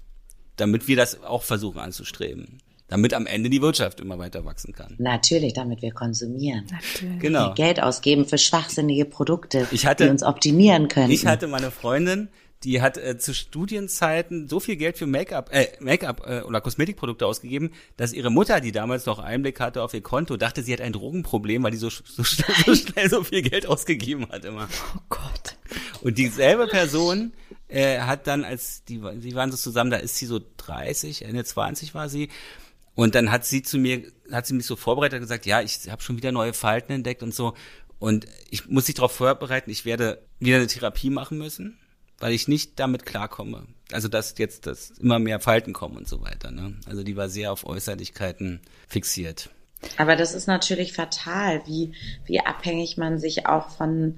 damit wir das auch versuchen anzustreben. Damit am Ende die Wirtschaft immer weiter wachsen kann. Natürlich, damit wir konsumieren. Natürlich. Genau. Geld ausgeben für schwachsinnige Produkte, Ich hatte- die uns optimieren können. Ich hatte meine Freundin, die hat äh, zu Studienzeiten so viel Geld für Make-up äh, Make-up äh, oder Kosmetikprodukte ausgegeben, dass ihre Mutter, die damals noch Einblick hatte auf ihr Konto, dachte, sie hat ein Drogenproblem, weil die so, so, schnell, so schnell so viel Geld ausgegeben hat immer. Oh Gott. Und dieselbe Person äh, hat dann, als die, die waren so zusammen, da ist sie so dreißig, Ende zwanzig war sie. Und dann hat sie zu mir, hat sie mich so vorbereitet und gesagt, ja, ich habe schon wieder neue Falten entdeckt und so. Und ich muss mich darauf vorbereiten, ich werde wieder eine Therapie machen müssen, weil ich nicht damit klarkomme. Also dass jetzt dass immer mehr Falten kommen und so weiter. Ne? Also die war sehr auf Äußerlichkeiten fixiert. Aber das ist natürlich fatal, wie, wie abhängig man sich auch von,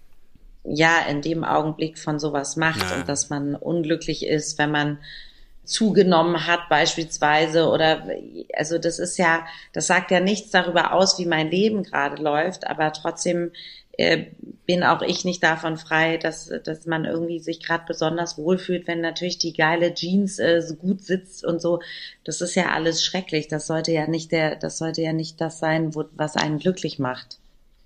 ja, in dem Augenblick von sowas macht Ja. und dass man unglücklich ist, wenn man zugenommen hat beispielsweise oder, also das ist ja, das sagt ja nichts darüber aus, wie mein Leben gerade läuft, aber trotzdem äh, bin auch ich nicht davon frei, dass, dass man irgendwie sich gerade besonders wohlfühlt, wenn natürlich die geile Jeans äh, so gut sitzt und so. Das ist ja alles schrecklich. Das sollte ja nicht der, das sollte ja nicht das sein, wo, was einen glücklich macht.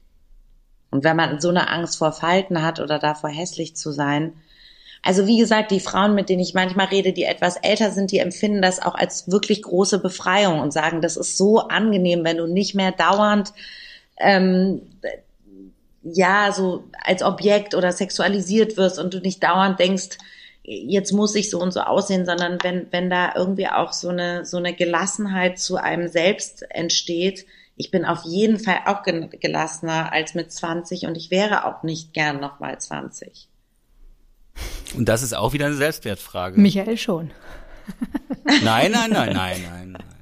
Und wenn man so eine Angst vor Falten hat oder davor hässlich zu sein, also wie gesagt, die Frauen, mit denen ich manchmal rede, die etwas älter sind, die empfinden das auch als wirklich große Befreiung und sagen, das ist so angenehm, wenn du nicht mehr dauernd ähm, ja so als Objekt oder sexualisiert wirst und du nicht dauernd denkst, jetzt muss ich so und so aussehen, sondern wenn, wenn da irgendwie auch so eine, so eine Gelassenheit zu einem selbst entsteht. Ich bin auf jeden Fall auch gelassener als mit zwanzig und ich wäre auch nicht gern nochmal zwanzig. Und das ist auch wieder eine Selbstwertfrage. Michael schon. Nein, nein, nein, nein, nein, nein.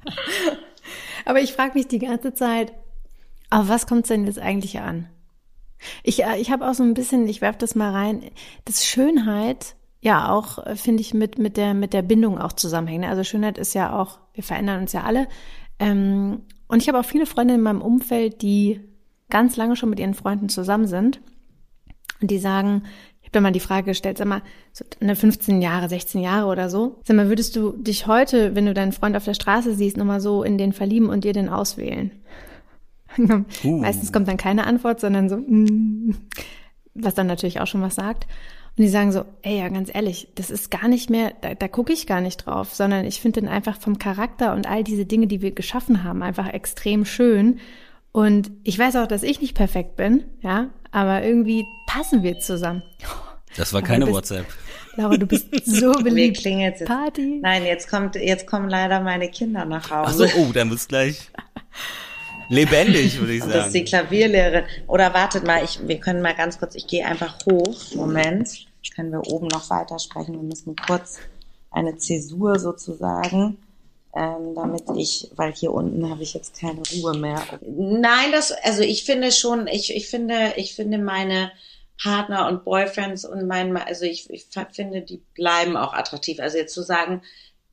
Aber ich frage mich die ganze Zeit, auf was kommt es denn jetzt eigentlich an? Ich, ich habe auch so ein bisschen, ich werfe das mal rein, dass Schönheit ja auch, finde ich, mit, mit, der, mit der Bindung auch zusammenhängt. Also Schönheit ist ja auch, wir verändern uns ja alle. Ähm, und ich habe auch viele Freunde in meinem Umfeld, die ganz lange schon mit ihren Freunden zusammen sind und die sagen, ich habe da mal die Frage gestellt, sag mal, so eine fünfzehn Jahre, sechzehn Jahre oder so, sag mal, würdest du dich heute, wenn du deinen Freund auf der Straße siehst, nochmal so in den verlieben und dir den auswählen? Uh. Meistens kommt dann keine Antwort, sondern so, mm, was dann natürlich auch schon was sagt. Und die sagen so, ey, ja, ganz ehrlich, das ist gar nicht mehr, da, da gucke ich gar nicht drauf, sondern ich finde den einfach vom Charakter und all diese Dinge, die wir geschaffen haben, einfach extrem schön. Und ich weiß auch, dass ich nicht perfekt bin, ja, aber irgendwie passen wir zusammen. Das war keine bist, WhatsApp. Laura, du bist so beliebt. Wir klingen jetzt. Party. Nein, jetzt kommt, jetzt kommen leider meine Kinder nach Hause. Ach so, oh, dann wird's gleich lebendig, würde ich sagen. Das ist die Klavierlehrerin. Oder wartet mal, ich, wir können mal ganz kurz, ich gehe einfach hoch. Moment. Können wir oben noch weitersprechen. Wir müssen kurz eine Zäsur sozusagen, ähm, damit ich, weil hier unten habe ich jetzt keine Ruhe mehr. Nein, das, also ich finde schon, ich, ich finde, ich finde meine Partner und Boyfriends und mein, also ich, ich finde, die bleiben auch attraktiv. Also jetzt zu sagen,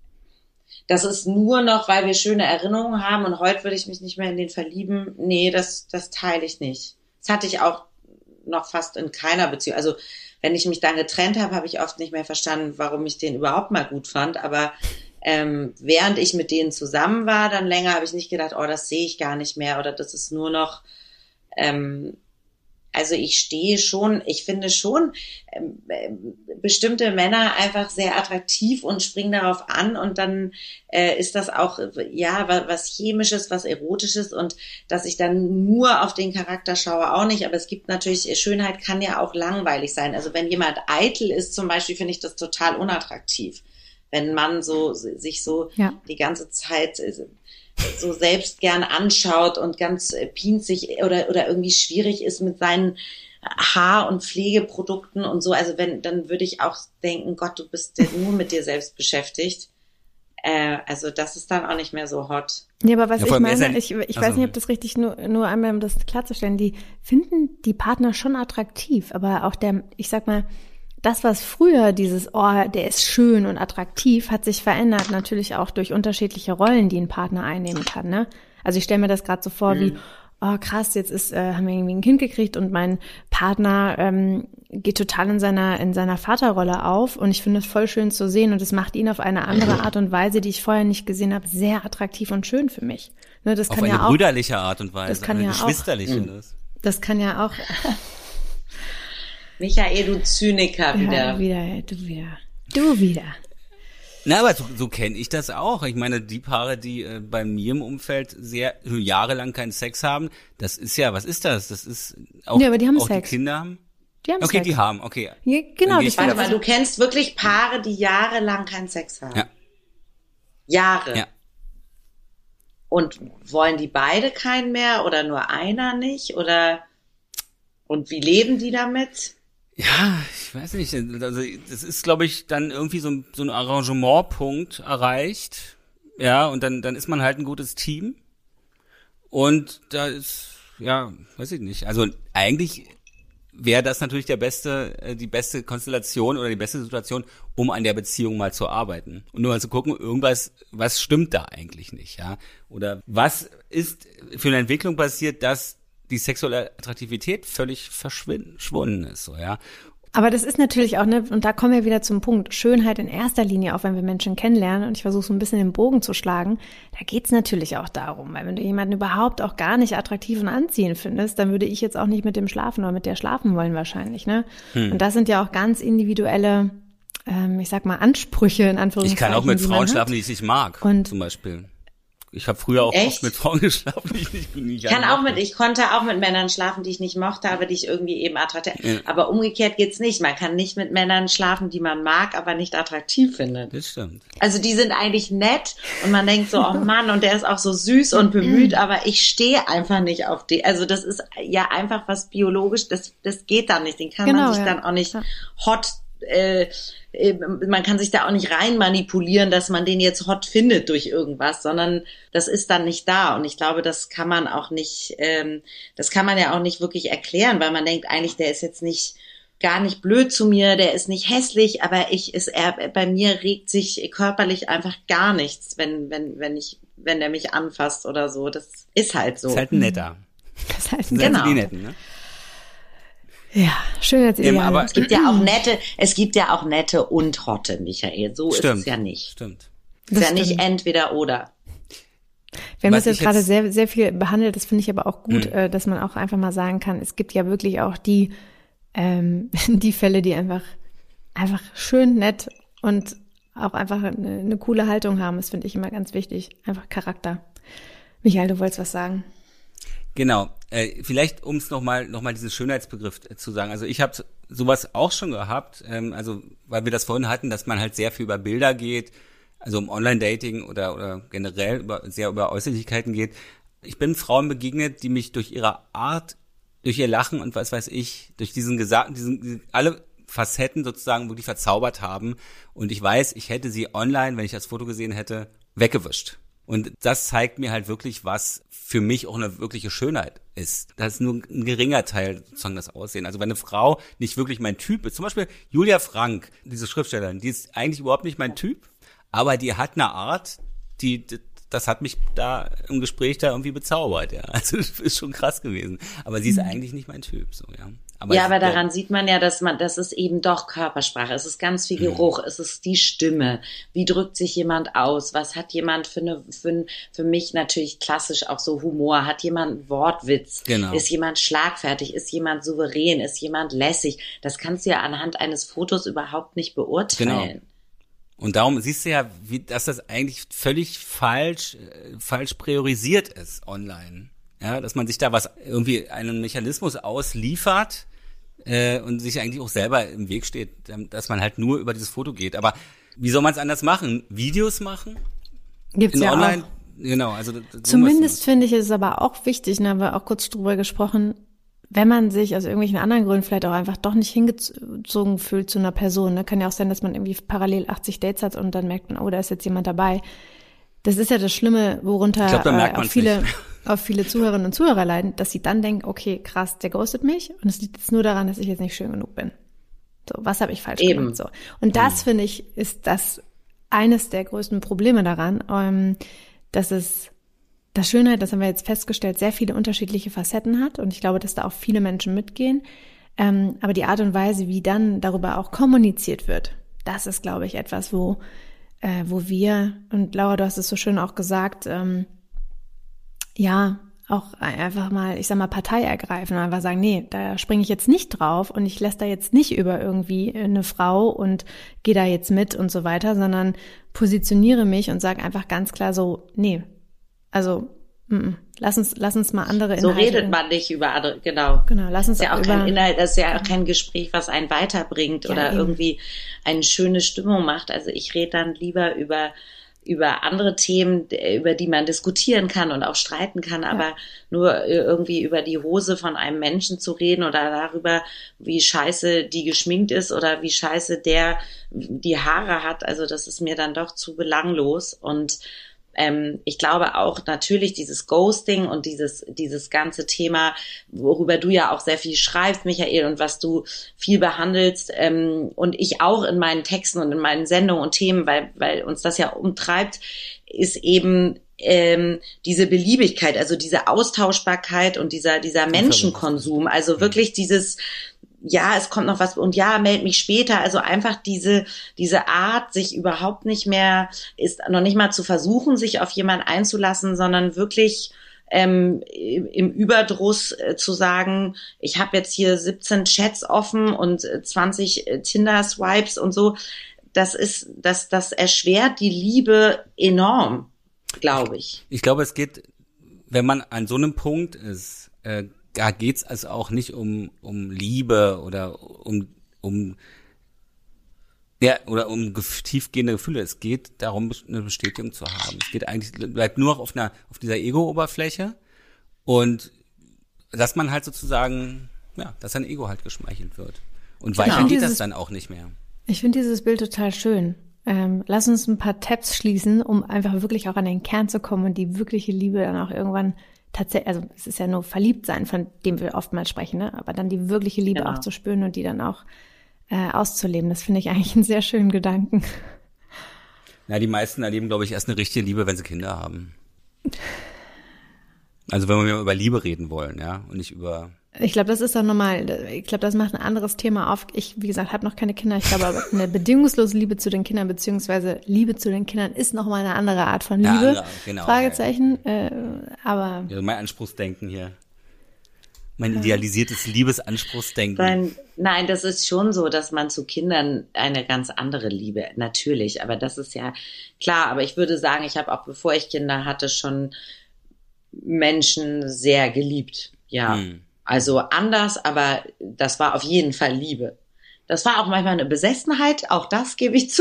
das ist nur noch, weil wir schöne Erinnerungen haben und heute würde ich mich nicht mehr in den verlieben. Nee, das, das teile ich nicht. Das hatte ich auch noch fast in keiner Beziehung. Also wenn ich mich dann getrennt habe, habe ich oft nicht mehr verstanden, warum ich den überhaupt mal gut fand. Aber ähm, während ich mit denen zusammen war, dann länger, habe ich nicht gedacht, oh, das sehe ich gar nicht mehr oder das ist nur noch, ähm, also ich stehe schon, ich finde schon ähm, äh, bestimmte Männer einfach sehr attraktiv und springen darauf an und dann äh, ist das auch, ja, was Chemisches, was Erotisches und dass ich dann nur auf den Charakter schaue, auch nicht, aber es gibt natürlich, Schönheit kann ja auch langweilig sein. Also wenn jemand eitel ist zum Beispiel, finde ich das total unattraktiv. Wenn ein Mann so, sich so ja. die ganze Zeit so selbst gern anschaut und ganz pinzig oder, oder irgendwie schwierig ist mit seinen Haar- und Pflegeprodukten und so. Also wenn, dann würde ich auch denken, Gott, du bist ja nur mit dir selbst beschäftigt. Äh, also das ist dann auch nicht mehr so hot. Ja, aber was ja, ich meine, ich, ich also, weiß nicht, ob das richtig, nur, nur einmal, um das klarzustellen, die finden die Partner schon attraktiv, aber auch der, ich sag mal, das, was früher dieses, oh, der ist schön und attraktiv, hat sich verändert, natürlich auch durch unterschiedliche Rollen, die ein Partner einnehmen kann, ne? Also ich stelle mir das gerade so vor, mhm. wie, oh krass, jetzt ist, äh, haben wir irgendwie ein Kind gekriegt und mein Partner ähm, geht total in seiner in seiner Vaterrolle auf und ich finde es voll schön zu sehen und es macht ihn auf eine andere Art und Weise, die ich vorher nicht gesehen habe, sehr attraktiv und schön für mich. Ne, das kann auf eine ja auch, brüderliche Art und Weise, das kann eine ja geschwisterliche. Auch, das. das kann ja auch... Michael, du Zyniker wieder. Ja, wieder, du wieder. Du wieder. Na, aber so, so kenne ich das auch. Ich meine, die Paare, die äh, bei mir im Umfeld sehr jahrelang keinen Sex haben, das ist ja, was ist das? Das ist auch, ja, aber die haben auch Sex. Die Kinder haben. Die haben okay, Sex. die haben, okay. Ja, genau. Ich warte mal, du kennst wirklich Paare, die jahrelang keinen Sex haben. Ja. Jahre. Ja. Und wollen die beide keinen mehr oder nur einer nicht? Oder und wie leben die damit? Ja, ich weiß nicht. Also das ist, glaube ich, dann irgendwie so ein, so ein Arrangementpunkt erreicht. Ja, und dann dann ist man halt ein gutes Team. Und da ist, ja, weiß ich nicht. Also eigentlich wäre das natürlich der beste, die beste Konstellation oder die beste Situation, um an der Beziehung mal zu arbeiten. Und nur mal zu gucken, irgendwas, was stimmt da eigentlich nicht, ja? Oder was ist für eine Entwicklung passiert, dass die sexuelle Attraktivität völlig verschwunden ist, so, ja. Aber das ist natürlich auch, ne, und da kommen wir wieder zum Punkt, Schönheit in erster Linie, auch wenn wir Menschen kennenlernen, und ich versuche so ein bisschen den Bogen zu schlagen, da geht's natürlich auch darum, weil wenn du jemanden überhaupt auch gar nicht attraktiv und anziehend findest, dann würde ich jetzt auch nicht mit dem schlafen oder mit der schlafen wollen wahrscheinlich, ne. Hm. Und das sind ja auch ganz individuelle, ähm, ich sag mal, Ansprüche in Anführungszeichen. Ich kann auch mit Frauen schlafen, die ich nicht mag, und zum Beispiel. Ich habe früher auch Echt? oft mit Frauen geschlafen, die ich nicht, nicht Ich kann auch mit, ich konnte auch mit Männern schlafen, die ich nicht mochte, aber die ich irgendwie eben attraktiv. Ja. Aber umgekehrt geht's nicht. Man kann nicht mit Männern schlafen, die man mag, aber nicht attraktiv findet. Das stimmt. Also die sind eigentlich nett und man denkt so, oh Mann, und der ist auch so süß und bemüht, aber ich stehe einfach nicht auf die. Also das ist ja einfach was biologisch, das, das geht dann nicht. Den kann Genau, man sich ja. dann auch nicht Ja. hot, äh, man kann sich da auch nicht rein manipulieren, dass man den jetzt hot findet durch irgendwas, sondern das ist dann nicht da. Und ich glaube, das kann man auch nicht, ähm, das kann man ja auch nicht wirklich erklären, weil man denkt eigentlich, der ist jetzt nicht, gar nicht blöd zu mir, der ist nicht hässlich, aber ich ist er, bei mir regt sich körperlich einfach gar nichts, wenn, wenn, wenn ich, wenn der mich anfasst oder so. Das ist halt so. Ist halt ein netter. Das ist halt Das sind Genau. die Netten, ne? Ja, Schönheitsideal. Eben, aber- Es gibt ja auch nette, es gibt ja auch nette und Hotte, Michael. So Stimmt. ist es ja nicht. Stimmt. Es ist Das ja nicht stimmt. entweder oder. Wir haben Was das jetzt ich gerade jetzt- sehr, sehr viel behandelt. Das finde ich aber auch gut, Hm. äh, dass man auch einfach mal sagen kann, es gibt ja wirklich auch die, ähm, die Fälle, die einfach, einfach schön nett und auch einfach eine, eine coole Haltung haben. Das finde ich immer ganz wichtig. Einfach Charakter. Michael, du wolltest was sagen. Genau. Äh, vielleicht, um es nochmal noch mal diesen Schönheitsbegriff äh, zu sagen. Also ich habe sowas auch schon gehabt, ähm, also weil wir das vorhin hatten, dass man halt sehr viel über Bilder geht, also um Online-Dating oder, oder generell über, sehr über Äußerlichkeiten geht. Ich bin Frauen begegnet, die mich durch ihre Art, durch ihr Lachen und was weiß ich, durch diesen Gesagten, diesen, diesen alle Facetten sozusagen wirklich verzaubert haben. Und ich weiß, ich hätte sie online, wenn ich das Foto gesehen hätte, weggewischt. Und das zeigt mir halt wirklich, was für mich auch eine wirkliche Schönheit ist. Das ist nur ein geringer Teil sozusagen das Aussehen. Also wenn eine Frau nicht wirklich mein Typ ist, zum Beispiel Julia Frank, diese Schriftstellerin, die ist eigentlich überhaupt nicht mein Typ, aber die hat eine Art, die, das hat mich da im Gespräch da irgendwie bezaubert, ja. Also das ist schon krass gewesen. Aber sie ist eigentlich nicht mein Typ, so, ja. Aber ja, aber der- daran sieht man ja, dass man, das ist eben doch Körpersprache. Es ist ganz viel Geruch. Es ist die Stimme. Wie drückt sich jemand aus? Was hat jemand für eine, für, für mich natürlich klassisch auch so Humor? Hat jemand einen Wortwitz? Genau. Ist jemand schlagfertig? Ist jemand souverän? Ist jemand lässig? Das kannst du ja anhand eines Fotos überhaupt nicht beurteilen. Genau. Und darum siehst du ja, wie, dass das eigentlich völlig falsch, äh, falsch priorisiert ist online. Ja, dass man sich da was, irgendwie einen Mechanismus ausliefert, äh, und sich eigentlich auch selber im Weg steht, dass man halt nur über dieses Foto geht. Aber wie soll man es anders machen? Videos machen? Gibt's In ja online? auch. Genau, also so Zumindest finde ich es aber auch wichtig, da haben wir auch kurz drüber gesprochen, wenn man sich aus irgendwelchen anderen Gründen vielleicht auch einfach doch nicht hingezogen fühlt zu einer Person. Ne? Kann ja auch sein, dass man irgendwie parallel achtzig Dates hat und dann merkt man, oh, da ist jetzt jemand dabei. Das ist ja das Schlimme, worunter Ich glaub, da merkt äh, auch man's viele, nicht. auf viele Zuhörerinnen und Zuhörer leiden, dass sie dann denken, okay, krass, der ghostet mich und es liegt jetzt nur daran, dass ich jetzt nicht schön genug bin. So, was habe ich falsch Eben. gemacht? So. Und das, finde ich, ist das eines der größten Probleme daran, ähm, dass es, dass Schönheit, das haben wir jetzt festgestellt, sehr viele unterschiedliche Facetten hat und ich glaube, dass da auch viele Menschen mitgehen. Ähm, aber die Art und Weise, wie dann darüber auch kommuniziert wird, das ist, glaube ich, etwas, wo äh, wo wir, und Laura, du hast es so schön auch gesagt, ähm, ja, auch einfach mal, ich sag mal, Partei ergreifen und einfach sagen, nee, da springe ich jetzt nicht drauf und ich lasse da jetzt nicht über irgendwie eine Frau und gehe da jetzt mit und so weiter, sondern positioniere mich und sage einfach ganz klar so, nee, also m-m, lass uns lass uns mal andere So Inhalte. redet man nicht über andere, genau. Genau, lass uns Das ist ja auch über, kein Inhalt, das ist ja auch kein Gespräch, was einen weiterbringt Ja, oder eben. irgendwie eine schöne Stimmung macht. Also ich rede dann lieber über über andere Themen, über die man diskutieren kann und auch streiten kann, aber nur irgendwie über die Hose von einem Menschen zu reden oder darüber, wie scheiße die geschminkt ist oder wie scheiße der die Haare hat, also das ist mir dann doch zu belanglos. Und Ähm, ich glaube auch natürlich dieses Ghosting und dieses dieses ganze Thema, worüber du ja auch sehr viel schreibst, Michael, und was du viel behandelst, ähm, und ich auch in meinen Texten und in meinen Sendungen und Themen, weil weil uns das ja umtreibt, ist eben ähm, diese Beliebigkeit, also diese Austauschbarkeit und dieser dieser Menschenkonsum, also wirklich dieses ja, es kommt noch was und ja, meld mich später. Also einfach diese diese Art, sich überhaupt nicht mehr, ist noch nicht mal zu versuchen, sich auf jemanden einzulassen, sondern wirklich ähm, im Überdruss äh, zu sagen, ich habe jetzt hier siebzehn Chats offen und äh, zwanzig äh, Tinder-Swipes und so. Das ist, das, das erschwert die Liebe enorm. glaube ich. Ich glaube, es geht, wenn man an so einem Punkt ist, äh, da geht's also auch nicht um um Liebe oder um um ja oder um gef- tiefgehende Gefühle. Es geht darum, eine Bestätigung zu haben. Es geht eigentlich bleibt nur auf einer auf dieser Ego-Oberfläche und dass man halt sozusagen ja, dass sein Ego halt geschmeichelt wird und genau. weiter geht Dieses, das dann auch nicht mehr. Ich finde dieses Bild total schön. Ähm, lass uns ein paar Tabs schließen, um einfach wirklich auch an den Kern zu kommen und die wirkliche Liebe dann auch irgendwann tatsächlich, also es ist ja nur Verliebtsein, von dem wir oftmals sprechen, ne? Aber dann die wirkliche Liebe Genau. auch zu spüren und die dann auch äh, auszuleben. Das finde ich eigentlich einen sehr schönen Gedanken. Na, die meisten erleben, glaube ich, erst eine richtige Liebe, wenn sie Kinder haben. Also wenn wir über Liebe reden wollen, ja, und nicht über... Ich glaube, das ist doch nochmal, ich glaube, das macht ein anderes Thema auf. Ich, wie gesagt, habe noch keine Kinder. Ich glaube aber, eine bedingungslose Liebe zu den Kindern, beziehungsweise Liebe zu den Kindern ist nochmal eine andere Art von Liebe. Ja, andere, genau, Fragezeichen, ja. äh, aber... Ja, mein Anspruchsdenken hier. Mein idealisiertes Liebesanspruchsdenken. Nein, nein, das ist schon so, dass man zu Kindern eine ganz andere Liebe, natürlich, aber das ist ja klar. Aber ich würde sagen, ich habe auch, bevor ich Kinder hatte, schon Menschen sehr geliebt, ja. Hm. Also anders, aber das war auf jeden Fall Liebe. Das war auch manchmal eine Besessenheit, auch das gebe ich zu.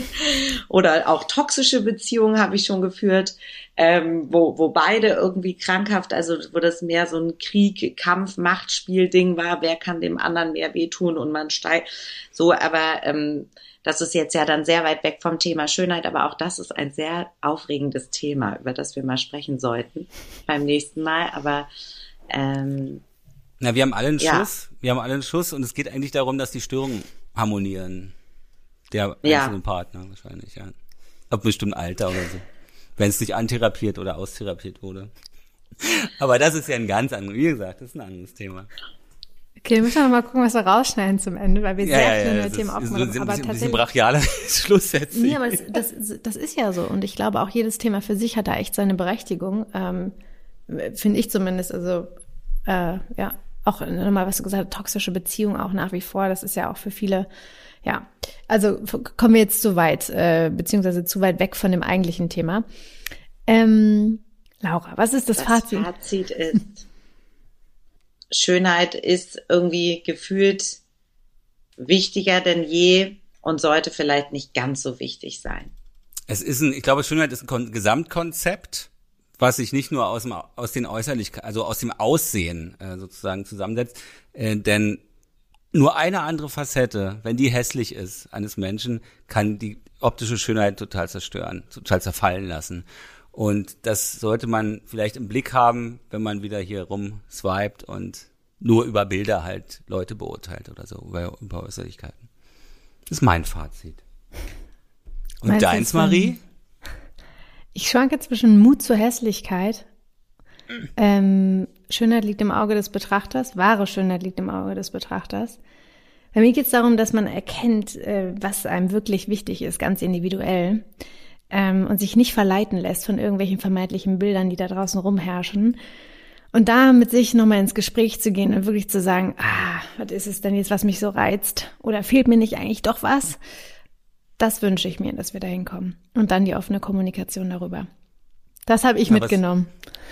Oder auch toxische Beziehungen habe ich schon geführt, ähm, wo, wo beide irgendwie krankhaft, also wo das mehr so ein Krieg, Kampf, Machtspiel-Ding war, wer kann dem anderen mehr wehtun und man steigt. So, aber ähm, das ist jetzt ja dann sehr weit weg vom Thema Schönheit, aber auch das ist ein sehr aufregendes Thema, über das wir mal sprechen sollten beim nächsten Mal. Aber ähm, Na, wir haben alle einen ja. Schuss, wir haben alle einen Schuss und es geht eigentlich darum, dass die Störungen harmonieren. Der Ja. einzelne Partner wahrscheinlich, ja. Ab bestimmten Alter oder so. Wenn es nicht antherapiert oder austherapiert wurde. Aber das ist ja ein ganz anderes, wie gesagt, das ist ein anderes Thema. Okay, wir müssen noch mal gucken, was wir rausschneiden zum Ende, weil wir Ja, sehr ja, viele ja, neue das Themen ist, aufgemacht ist haben. so, Aber ein bisschen, tatsächlich, brachialer Schlusssätze. nee, aber das, das, das ist ja so. Und ich glaube, auch jedes Thema für sich hat da echt seine Berechtigung. Ähm, finde ich zumindest, also, äh, ja, auch nochmal, was du gesagt hast, toxische Beziehungen auch nach wie vor. Das ist ja auch für viele, ja, also kommen wir jetzt zu weit, äh, beziehungsweise zu weit weg von dem eigentlichen Thema. Ähm, Laura, was ist das, das Fazit? Fazit ist, Schönheit ist irgendwie gefühlt wichtiger denn je und sollte vielleicht nicht ganz so wichtig sein. Es ist ein, ich glaube, Schönheit ist ein Kon- Gesamtkonzept, was sich nicht nur aus dem, aus den Äußerlichkeiten, also aus dem Aussehen äh, sozusagen zusammensetzt, äh, denn nur eine andere Facette, wenn die hässlich ist eines Menschen, kann die optische Schönheit total zerstören, total zerfallen lassen. Und das sollte man vielleicht im Blick haben, wenn man wieder hier rumswiped und nur über Bilder halt Leute beurteilt oder so, über, über Äußerlichkeiten. Das ist mein Fazit. Und Meinst du deins, jetzt, Marie? Ich schwanke zwischen Mut zur Hässlichkeit. Ähm, Schönheit liegt im Auge des Betrachters. Wahre Schönheit liegt im Auge des Betrachters. Bei mir geht es darum, dass man erkennt, äh, was einem wirklich wichtig ist, ganz individuell. Ähm, und sich nicht verleiten lässt von irgendwelchen vermeintlichen Bildern, die da draußen rumherrschen. Und da mit sich nochmal ins Gespräch zu gehen und wirklich zu sagen, ah, was ist es denn jetzt, was mich so reizt? Oder fehlt mir nicht eigentlich doch was? Das wünsche ich mir, dass wir da hinkommen. Und dann die offene Kommunikation darüber. Das habe ich Ja, mitgenommen.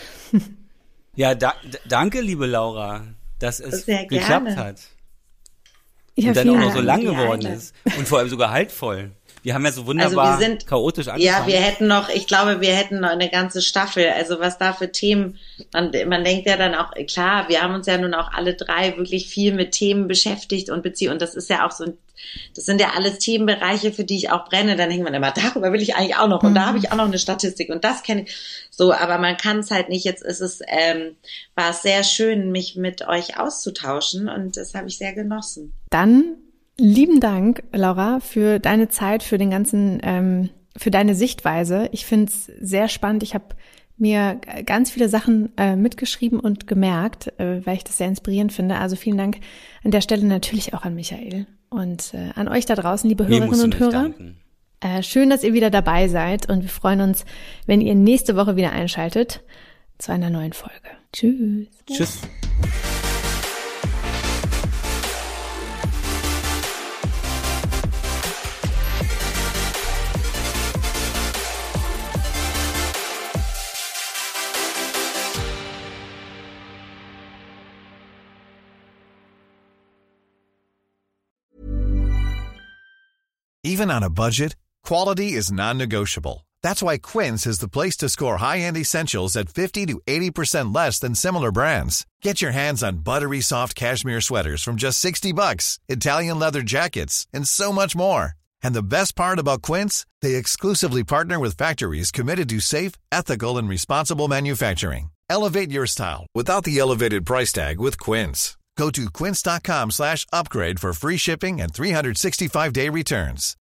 Ja, da, d- danke, liebe Laura, dass es Sehr geklappt gerne. hat. Ja, Und dann vielen auch noch so Dank. lang Die geworden Einladung. ist. Und vor allem sogar haltvoll. Wir haben ja so wunderbar Also wir sind- chaotisch Ja, angefangen. wir hätten noch, ich glaube, wir hätten noch eine ganze Staffel. Also was da für Themen, man, man denkt ja dann auch, klar, wir haben uns ja nun auch alle drei wirklich viel mit Themen beschäftigt und beziehen. Und das ist ja auch so, ein- das sind ja alles Themenbereiche, für die ich auch brenne. Dann denkt man immer, darüber will ich eigentlich auch noch. Und da habe ich auch noch eine Statistik und das kenne ich. So, aber man kann es halt nicht. Jetzt ist es, ähm, war es sehr schön, mich mit euch auszutauschen und das habe ich sehr genossen. Dann lieben Dank, Laura, für deine Zeit, für den ganzen, ähm, für deine Sichtweise. Ich finde es sehr spannend. Ich habe mir ganz viele Sachen äh, mitgeschrieben und gemerkt, äh, weil ich das sehr inspirierend finde. Also vielen Dank an der Stelle natürlich auch an Michael und äh, an euch da draußen, liebe Mir musst Hörerinnen du und nicht Hörer. danken. Äh, schön, dass ihr wieder dabei seid und wir freuen uns, wenn ihr nächste Woche wieder einschaltet zu einer neuen Folge. Tschüss. Tschüss. Even on a budget, quality is non-negotiable. That's why Quince is the place to score high-end essentials at fifty to eighty percent less than similar brands. Get your hands on buttery soft cashmere sweaters from just sixty bucks, Italian leather jackets, and so much more. And the best part about Quince, they exclusively partner with factories committed to safe, ethical, and responsible manufacturing. Elevate your style without the elevated price tag with Quince. Go to quince.com slash upgrade for free shipping and three sixty-five day returns.